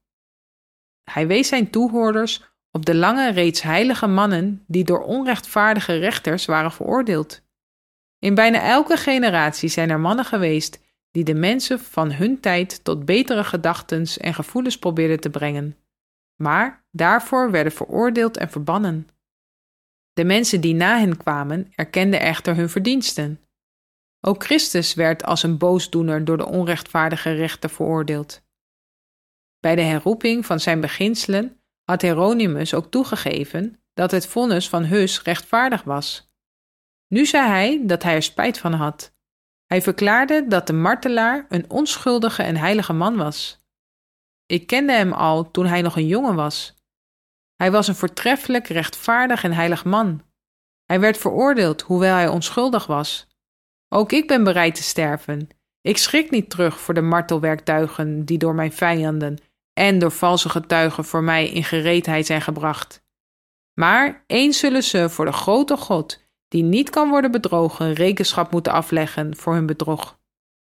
Hij wees zijn toehoorders op de lange reeds heilige mannen die door onrechtvaardige rechters waren veroordeeld. In bijna elke generatie zijn er mannen geweest die de mensen van hun tijd tot betere gedachtens en gevoelens probeerden te brengen, maar daarvoor werden veroordeeld en verbannen. De mensen die na hen kwamen erkenden echter hun verdiensten. Ook Christus werd als een boosdoener door de onrechtvaardige rechter veroordeeld. Bij de herroeping van zijn beginselen had Hieronymus ook toegegeven dat het vonnis van Huss rechtvaardig was. Nu zei hij dat hij er spijt van had. Hij verklaarde dat de martelaar een onschuldige en heilige man was. Ik kende hem al toen hij nog een jongen was. Hij was een voortreffelijk, rechtvaardig en heilig man. Hij werd veroordeeld, hoewel hij onschuldig was. Ook ik ben bereid te sterven. Ik schrik niet terug voor de martelwerktuigen die door mijn vijanden en door valse getuigen voor mij in gereedheid zijn gebracht. Maar eens zullen ze voor de grote God, die niet kan worden bedrogen, rekenschap moeten afleggen voor hun bedrog.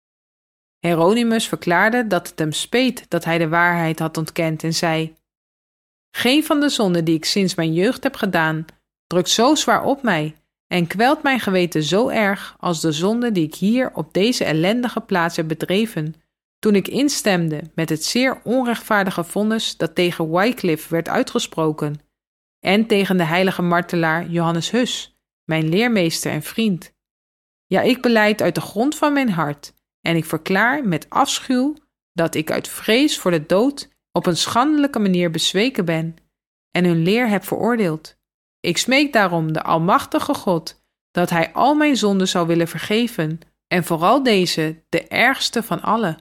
Hieronymus verklaarde dat het hem speet dat hij de waarheid had ontkend en zei: Geen van de zonden die ik sinds mijn jeugd heb gedaan, drukt zo zwaar op mij en kwelt mijn geweten zo erg als de zonde die ik hier op deze ellendige plaats heb bedreven, toen ik instemde met het zeer onrechtvaardige vonnis dat tegen Wycliffe werd uitgesproken en tegen de heilige martelaar Johannes Hus, mijn leermeester en vriend. Ja, ik belijd uit de grond van mijn hart en ik verklaar met afschuw dat ik uit vrees voor de dood op een schandelijke manier bezweken ben en hun leer heb veroordeeld. Ik smeek daarom de almachtige God dat hij al mijn zonden zou willen vergeven en vooral deze, de ergste van alle.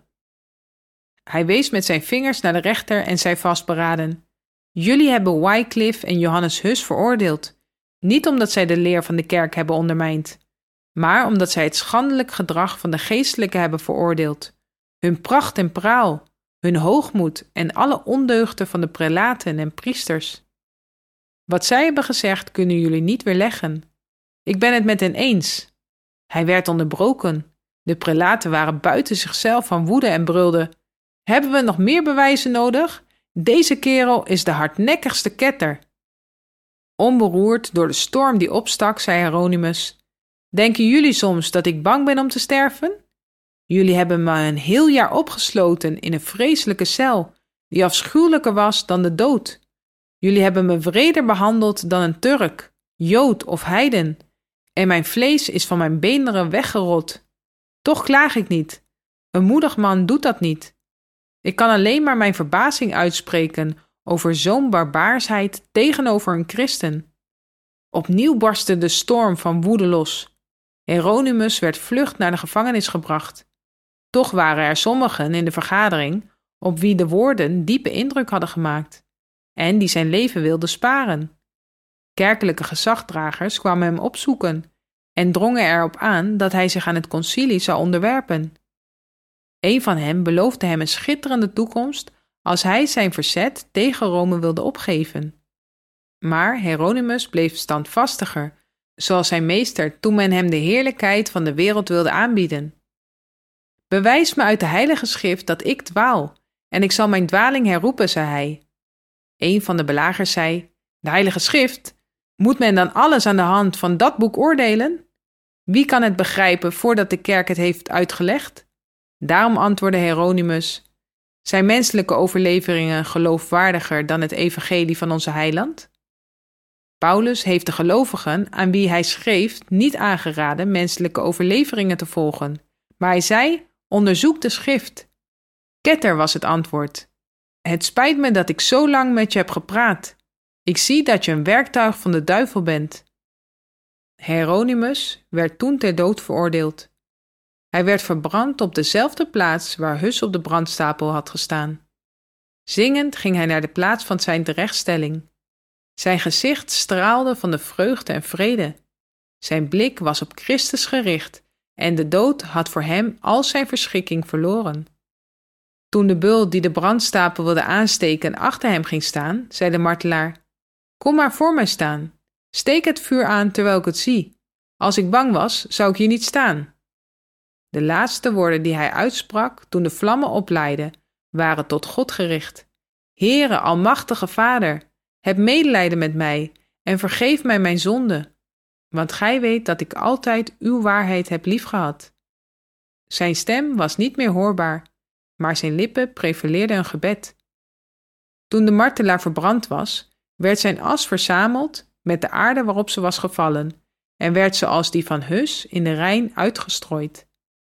Hij wees met zijn vingers naar de rechter en zei vastberaden: Jullie hebben Wycliffe en Johannes Hus veroordeeld, niet omdat zij de leer van de kerk hebben ondermijnd, maar omdat zij het schandelijk gedrag van de geestelijken hebben veroordeeld, hun pracht en praal, hun hoogmoed en alle ondeugden van de prelaten en priesters. Wat zij hebben gezegd kunnen jullie niet weerleggen. Ik ben het met hen eens. Hij werd onderbroken. De prelaten waren buiten zichzelf van woede en brulden: Hebben we nog meer bewijzen nodig? Deze kerel is de hardnekkigste ketter. Onberoerd door de storm die opstak, zei Hieronymus: Denken jullie soms dat ik bang ben om te sterven? Jullie hebben me een heel jaar opgesloten in een vreselijke cel, die afschuwelijker was dan de dood. Jullie hebben me wreder behandeld dan een Turk, Jood of heiden, en mijn vlees is van mijn beenderen weggerot. Toch klaag ik niet. Een moedig man doet dat niet. Ik kan alleen maar mijn verbazing uitspreken over zo'n barbaarsheid tegenover een christen. Opnieuw barstte de storm van woede los. Hieronymus werd vlug naar de gevangenis gebracht. Toch waren er sommigen in de vergadering op wie de woorden diepe indruk hadden gemaakt en die zijn leven wilden sparen. Kerkelijke gezagdragers kwamen hem opzoeken en drongen erop aan dat hij zich aan het concilie zou onderwerpen. Een van hen beloofde hem een schitterende toekomst als hij zijn verzet tegen Rome wilde opgeven. Maar Hieronymus bleef standvastiger, zoals zijn meester toen men hem de heerlijkheid van de wereld wilde aanbieden. Bewijs me uit de heilige schrift dat ik dwaal, en ik zal mijn dwaling herroepen, zei hij. Een van de belagers zei: De heilige schrift? Moet men dan alles aan de hand van dat boek oordelen? Wie kan het begrijpen voordat de kerk het heeft uitgelegd? Daarom antwoordde Hieronymus: Zijn menselijke overleveringen geloofwaardiger dan het evangelie van onze heiland? Paulus heeft de gelovigen aan wie hij schreef niet aangeraden menselijke overleveringen te volgen, maar hij zei: Onderzoek de schrift. Ketter was het antwoord. Het spijt me dat ik zo lang met je heb gepraat. Ik zie dat je een werktuig van de duivel bent. Hieronymus werd toen ter dood veroordeeld. Hij werd verbrand op dezelfde plaats waar Hus op de brandstapel had gestaan. Zingend ging hij naar de plaats van zijn terechtstelling. Zijn gezicht straalde van de vreugde en vrede. Zijn blik was op Christus gericht en de dood had voor hem al zijn verschrikking verloren. Toen de beul die de brandstapel wilde aansteken achter hem ging staan, zei de martelaar: Kom maar voor mij staan. Steek het vuur aan terwijl ik het zie. Als ik bang was, zou ik hier niet staan. De laatste woorden die hij uitsprak toen de vlammen oplaaiden, waren tot God gericht. Heere, almachtige Vader, heb medelijden met mij en vergeef mij mijn zonde, want gij weet dat ik altijd uw waarheid heb liefgehad. Zijn stem was niet meer hoorbaar, maar zijn lippen prevaleerden een gebed. Toen de martelaar verbrand was, werd zijn as verzameld met de aarde waarop ze was gevallen en werd ze als die van Hus in de Rijn uitgestrooid.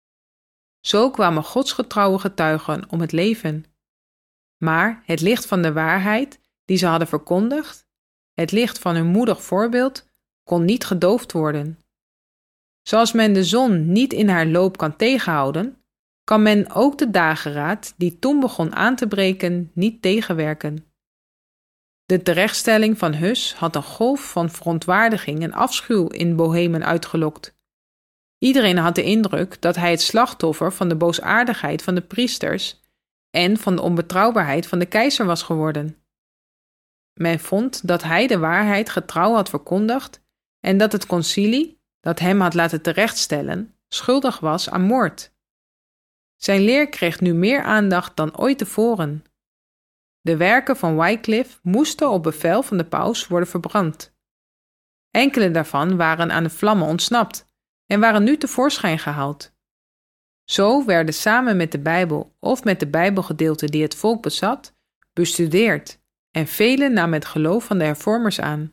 Zo kwamen Gods getrouwe getuigen om het leven. Maar het licht van de waarheid die ze hadden verkondigd, het licht van hun moedig voorbeeld, kon niet gedoofd worden. Zoals men de zon niet in haar loop kan tegenhouden, kan men ook de dageraad die toen begon aan te breken niet tegenwerken. De terechtstelling van Hus had een golf van verontwaardiging en afschuw in Bohemen uitgelokt. Iedereen had de indruk dat hij het slachtoffer van de boosaardigheid van de priesters en van de onbetrouwbaarheid van de keizer was geworden. Men vond dat hij de waarheid getrouw had verkondigd en dat het concilie, dat hem had laten terechtstellen, schuldig was aan moord. Zijn leer kreeg nu meer aandacht dan ooit tevoren. De werken van Wycliffe moesten op bevel van de paus worden verbrand. Enkele daarvan waren aan de vlammen ontsnapt en waren nu tevoorschijn gehaald. Zo werden samen met de Bijbel of met de Bijbelgedeelten die het volk bezat, bestudeerd en velen namen het geloof van de hervormers aan.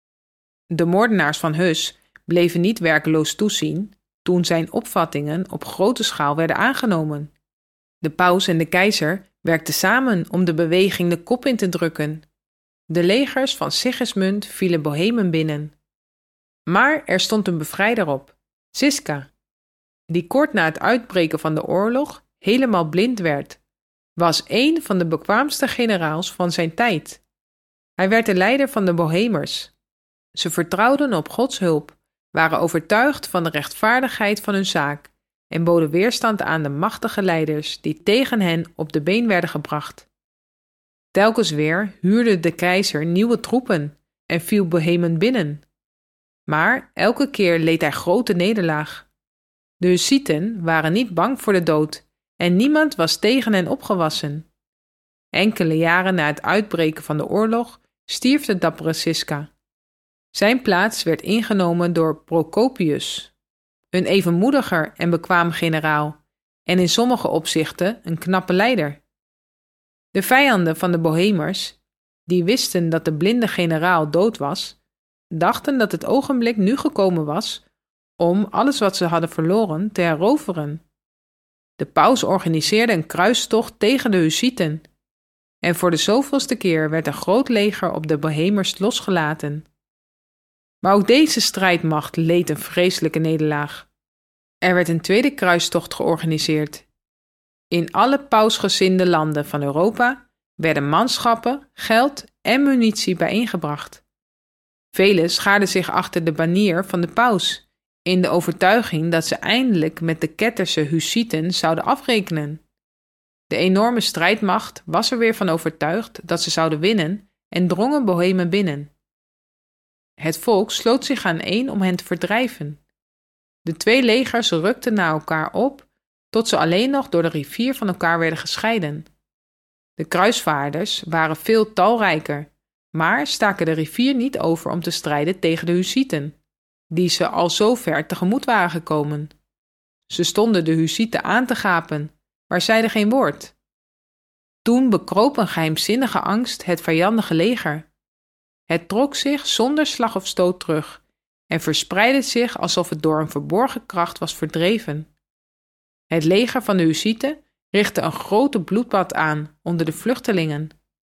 De moordenaars van Hus bleven niet werkeloos toezien toen zijn opvattingen op grote schaal werden aangenomen. De paus en de keizer werkten samen om de beweging de kop in te drukken. De legers van Sigismund vielen Bohemen binnen. Maar er stond een bevrijder op, Ziska, die kort na het uitbreken van de oorlog helemaal blind werd, was één van de bekwaamste generaals van zijn tijd. Hij werd de leider van de Bohemers. Ze vertrouwden op Gods hulp, waren overtuigd van de rechtvaardigheid van hun zaak en boden weerstand aan de machtige leiders die tegen hen op de been werden gebracht. Telkens weer huurde de keizer nieuwe troepen en viel Bohemen binnen. Maar elke keer leed hij grote nederlaag. De Hussieten waren niet bang voor de dood en niemand was tegen hen opgewassen. Enkele jaren na het uitbreken van de oorlog stierf de dappere Ziska. Zijn plaats werd ingenomen door Procopius, een evenmoediger en bekwaam generaal en in sommige opzichten een knappe leider. De vijanden van de Bohemers, die wisten dat de blinde generaal dood was, dachten dat het ogenblik nu gekomen was om alles wat ze hadden verloren te heroveren. De paus organiseerde een kruistocht tegen de Hussieten en voor de zoveelste keer werd een groot leger op de Bohemers losgelaten. Maar ook deze strijdmacht leed een vreselijke nederlaag. Er werd een tweede kruistocht georganiseerd. In alle pausgezinde landen van Europa werden manschappen, geld en munitie bijeengebracht. Velen schaarden zich achter de banier van de paus, in de overtuiging dat ze eindelijk met de ketterse Hussieten zouden afrekenen. De enorme strijdmacht was er weer van overtuigd dat ze zouden winnen en drongen Bohemen binnen. Het volk sloot zich aaneen om hen te verdrijven. De twee legers rukten na elkaar op, tot ze alleen nog door de rivier van elkaar werden gescheiden. De kruisvaarders waren veel talrijker, maar staken de rivier niet over om te strijden tegen de Hussieten, die ze al zo ver tegemoet waren gekomen. Ze stonden de Hussieten aan te gapen, maar zeiden geen woord. Toen bekroop een geheimzinnige angst het vijandige leger. Het trok zich zonder slag of stoot terug en verspreidde zich alsof het door een verborgen kracht was verdreven. Het leger van de Hussieten richtte een grote bloedbad aan onder de vluchtelingen.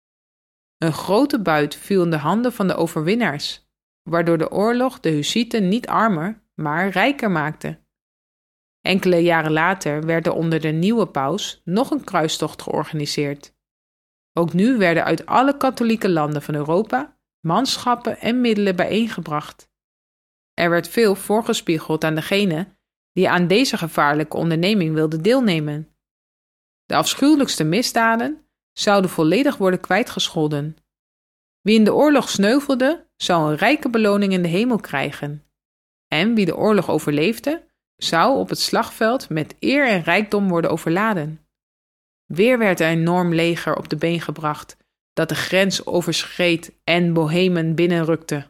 Een grote buit viel in de handen van de overwinnaars, waardoor de oorlog de Hussieten niet armer, maar rijker maakte. Enkele jaren later werd er onder de nieuwe paus nog een kruistocht georganiseerd. Ook nu werden uit alle katholieke landen van Europa manschappen en middelen bijeengebracht. Er werd veel voorgespiegeld aan degenen die aan deze gevaarlijke onderneming wilden deelnemen. De afschuwelijkste misdaden zouden volledig worden kwijtgescholden. Wie in de oorlog sneuvelde, zou een rijke beloning in de hemel krijgen. En wie de oorlog overleefde, zou op het slagveld met eer en rijkdom worden overladen. Weer werd een enorm leger op de been gebracht, dat de grens overschreed en Bohemen binnenrukte.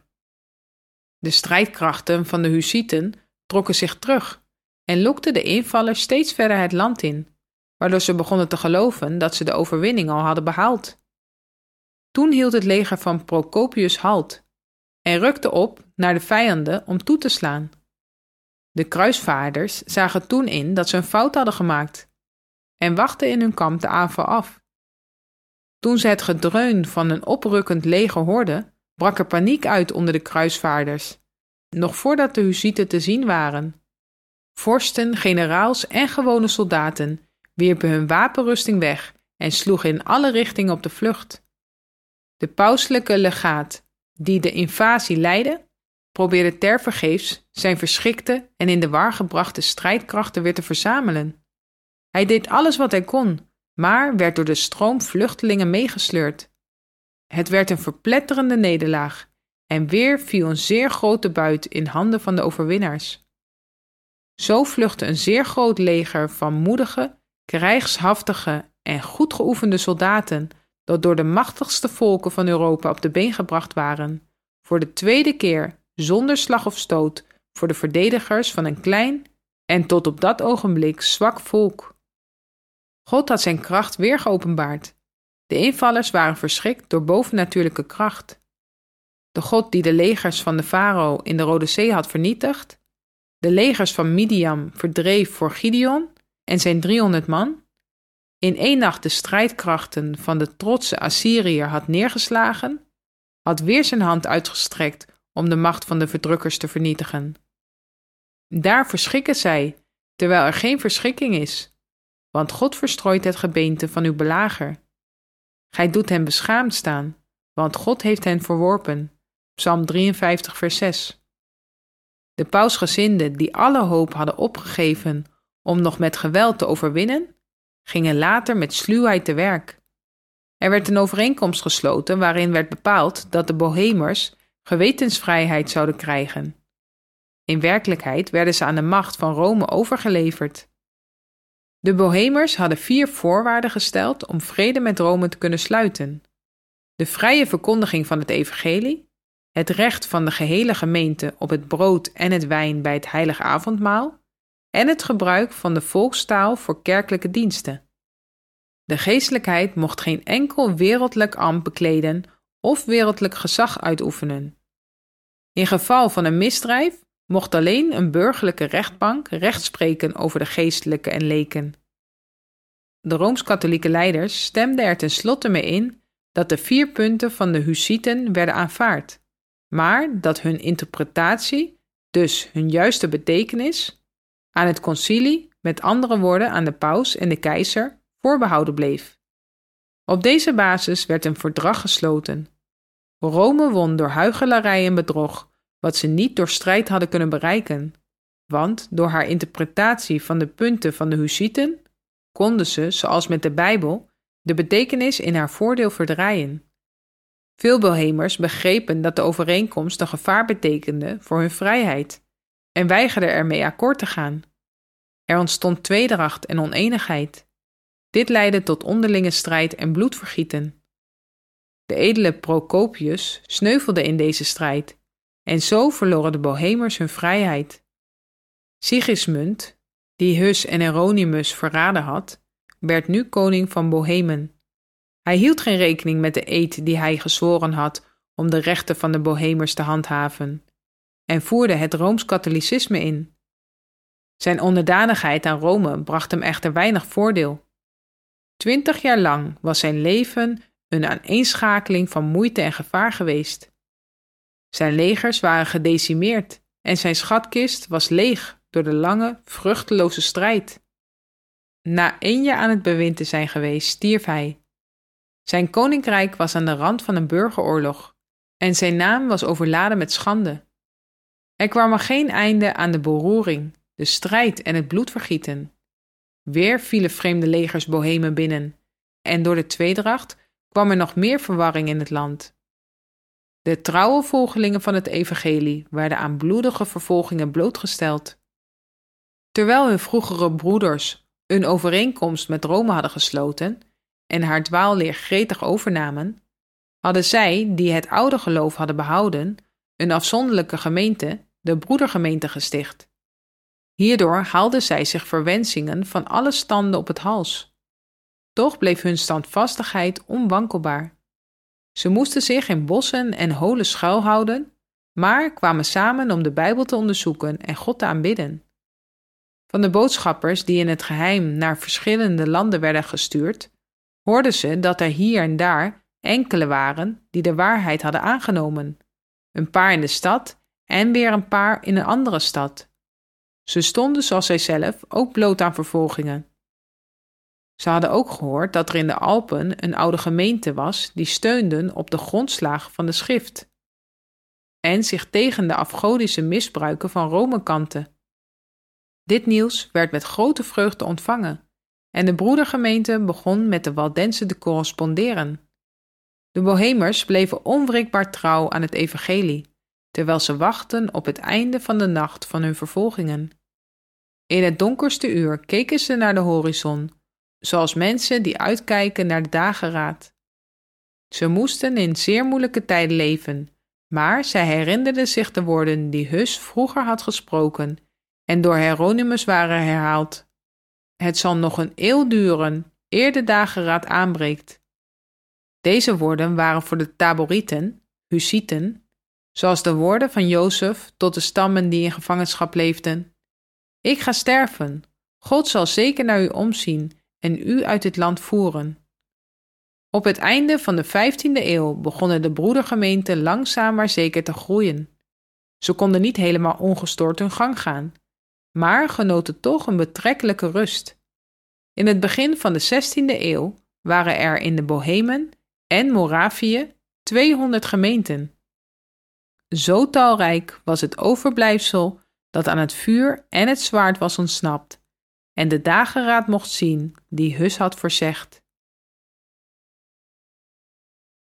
De strijdkrachten van de Hussieten trokken zich terug en lokten de invallers steeds verder het land in, waardoor ze begonnen te geloven dat ze de overwinning al hadden behaald. Toen hield het leger van Procopius halt en rukte op naar de vijanden om toe te slaan. De kruisvaarders zagen toen in dat ze een fout hadden gemaakt en wachtten in hun kamp de aanval af. Toen ze het gedreun van een oprukkend leger hoorden, brak er paniek uit onder de kruisvaarders, nog voordat de Hussieten te zien waren. Vorsten, generaals en gewone soldaten wierpen hun wapenrusting weg en sloegen in alle richtingen op de vlucht. De pauselijke legaat, die de invasie leidde, probeerde tevergeefs zijn verschrikte en in de war gebrachte strijdkrachten weer te verzamelen. Hij deed alles wat hij kon, maar werd door de stroom vluchtelingen meegesleurd. Het werd een verpletterende nederlaag en weer viel een zeer grote buit in handen van de overwinnaars. Zo vluchtte een zeer groot leger van moedige, krijgshaftige en goed geoefende soldaten, dat door de machtigste volken van Europa op de been gebracht waren, voor de tweede keer zonder slag of stoot voor de verdedigers van een klein en tot op dat ogenblik zwak volk. God had zijn kracht weer geopenbaard. De invallers waren verschrikt door bovennatuurlijke kracht. De God die de legers van de farao in de Rode Zee had vernietigd, de legers van Midian verdreef voor Gideon en zijn driehonderd man, in één nacht de strijdkrachten van de trotse Assyriër had neergeslagen, had weer zijn hand uitgestrekt om de macht van de verdrukkers te vernietigen. Daar verschrikken zij, terwijl er geen verschrikking is, want God verstrooit het gebeente van uw belager. Gij doet hen beschaamd staan, want God heeft hen verworpen. Psalm drieënvijftig vers zes. De pausgezinden die alle hoop hadden opgegeven om nog met geweld te overwinnen, gingen later met sluwheid te werk. Er werd een overeenkomst gesloten waarin werd bepaald dat de Bohemers gewetensvrijheid zouden krijgen. In werkelijkheid werden ze aan de macht van Rome overgeleverd. De Bohemers hadden vier voorwaarden gesteld om vrede met Rome te kunnen sluiten: de vrije verkondiging van het evangelie, het recht van de gehele gemeente op het brood en het wijn bij het heilige avondmaal en het gebruik van de volkstaal voor kerkelijke diensten. De geestelijkheid mocht geen enkel wereldlijk ambt bekleden of wereldlijk gezag uitoefenen. In geval van een misdrijf mocht alleen een burgerlijke rechtbank recht spreken over de geestelijke en leken. De Rooms-katholieke leiders stemden er tenslotte mee in dat de vier punten van de Hussieten werden aanvaard, maar dat hun interpretatie, dus hun juiste betekenis, aan het concilie, met andere woorden aan de paus en de keizer, voorbehouden bleef. Op deze basis werd een verdrag gesloten. Rome won door huichelarij en bedrog wat ze niet door strijd hadden kunnen bereiken, want door haar interpretatie van de punten van de Hussieten konden ze, zoals met de Bijbel, de betekenis in haar voordeel verdraaien. Veel Bohemers begrepen dat de overeenkomst een gevaar betekende voor hun vrijheid en weigerden ermee akkoord te gaan. Er ontstond tweedracht en oneenigheid. Dit leidde tot onderlinge strijd en bloedvergieten. De edele Procopius sneuvelde in deze strijd en zo verloren de Bohemers hun vrijheid. Sigismund, die Hus en Hieronymus verraden had, werd nu koning van Bohemen. Hij hield geen rekening met de eed die hij gezworen had om de rechten van de Bohemers te handhaven en voerde het Rooms-katholicisme in. Zijn onderdanigheid aan Rome bracht hem echter weinig voordeel. Twintig jaar lang was zijn leven een aaneenschakeling van moeite en gevaar geweest. Zijn legers waren gedecimeerd en zijn schatkist was leeg door de lange, vruchteloze strijd. Na één jaar aan het bewind te zijn geweest, stierf hij. Zijn koninkrijk was aan de rand van een burgeroorlog en zijn naam was overladen met schande. Er kwam er geen einde aan de beroering, de strijd en het bloedvergieten. Weer vielen vreemde legers Bohemen binnen en door de tweedracht kwam er nog meer verwarring in het land. De trouwe volgelingen van het evangelie werden aan bloedige vervolgingen blootgesteld. Terwijl hun vroegere broeders een overeenkomst met Rome hadden gesloten en haar dwaalleer gretig overnamen, hadden zij, die het oude geloof hadden behouden, een afzonderlijke gemeente, de broedergemeente, gesticht. Hierdoor haalden zij zich verwensingen van alle standen op het hals. Toch bleef hun standvastigheid onwankelbaar. Ze moesten zich in bossen en holen schuilhouden, maar kwamen samen om de Bijbel te onderzoeken en God te aanbidden. Van de boodschappers die in het geheim naar verschillende landen werden gestuurd, hoorden ze dat er hier en daar enkele waren die de waarheid hadden aangenomen, een paar in de stad en weer een paar in een andere stad. Ze stonden, zoals zij zelf, ook bloot aan vervolgingen. Ze hadden ook gehoord dat er in de Alpen een oude gemeente was die steunden op de grondslag van de schrift en zich tegen de afgodische misbruiken van Rome kantte. Dit nieuws werd met grote vreugde ontvangen en de broedergemeente begon met de Waldenzen te corresponderen. De Bohemers bleven onwrikbaar trouw aan het evangelie, terwijl ze wachten op het einde van de nacht van hun vervolgingen. In het donkerste uur keken ze naar de horizon, zoals mensen die uitkijken naar de dageraad. Ze moesten in zeer moeilijke tijden leven, maar zij herinnerden zich de woorden die Hus vroeger had gesproken en door Hieronymus waren herhaald. Het zal nog een eeuw duren, eer de dageraad aanbreekt. Deze woorden waren voor de Taborieten, Hussieten, zoals de woorden van Jozef tot de stammen die in gevangenschap leefden. Ik ga sterven. God zal zeker naar u omzien en u uit dit land voeren. Op het einde van de vijftiende eeuw begonnen de broedergemeenten langzaam maar zeker te groeien. Ze konden niet helemaal ongestoord hun gang gaan, maar genoten toch een betrekkelijke rust. In het begin van de zestiende eeuw waren er in de Bohemen en Moravië tweehonderd gemeenten. Zo talrijk was het overblijfsel dat aan het vuur en het zwaard was ontsnapt en de dageraad mocht zien die Hus had voorzegd.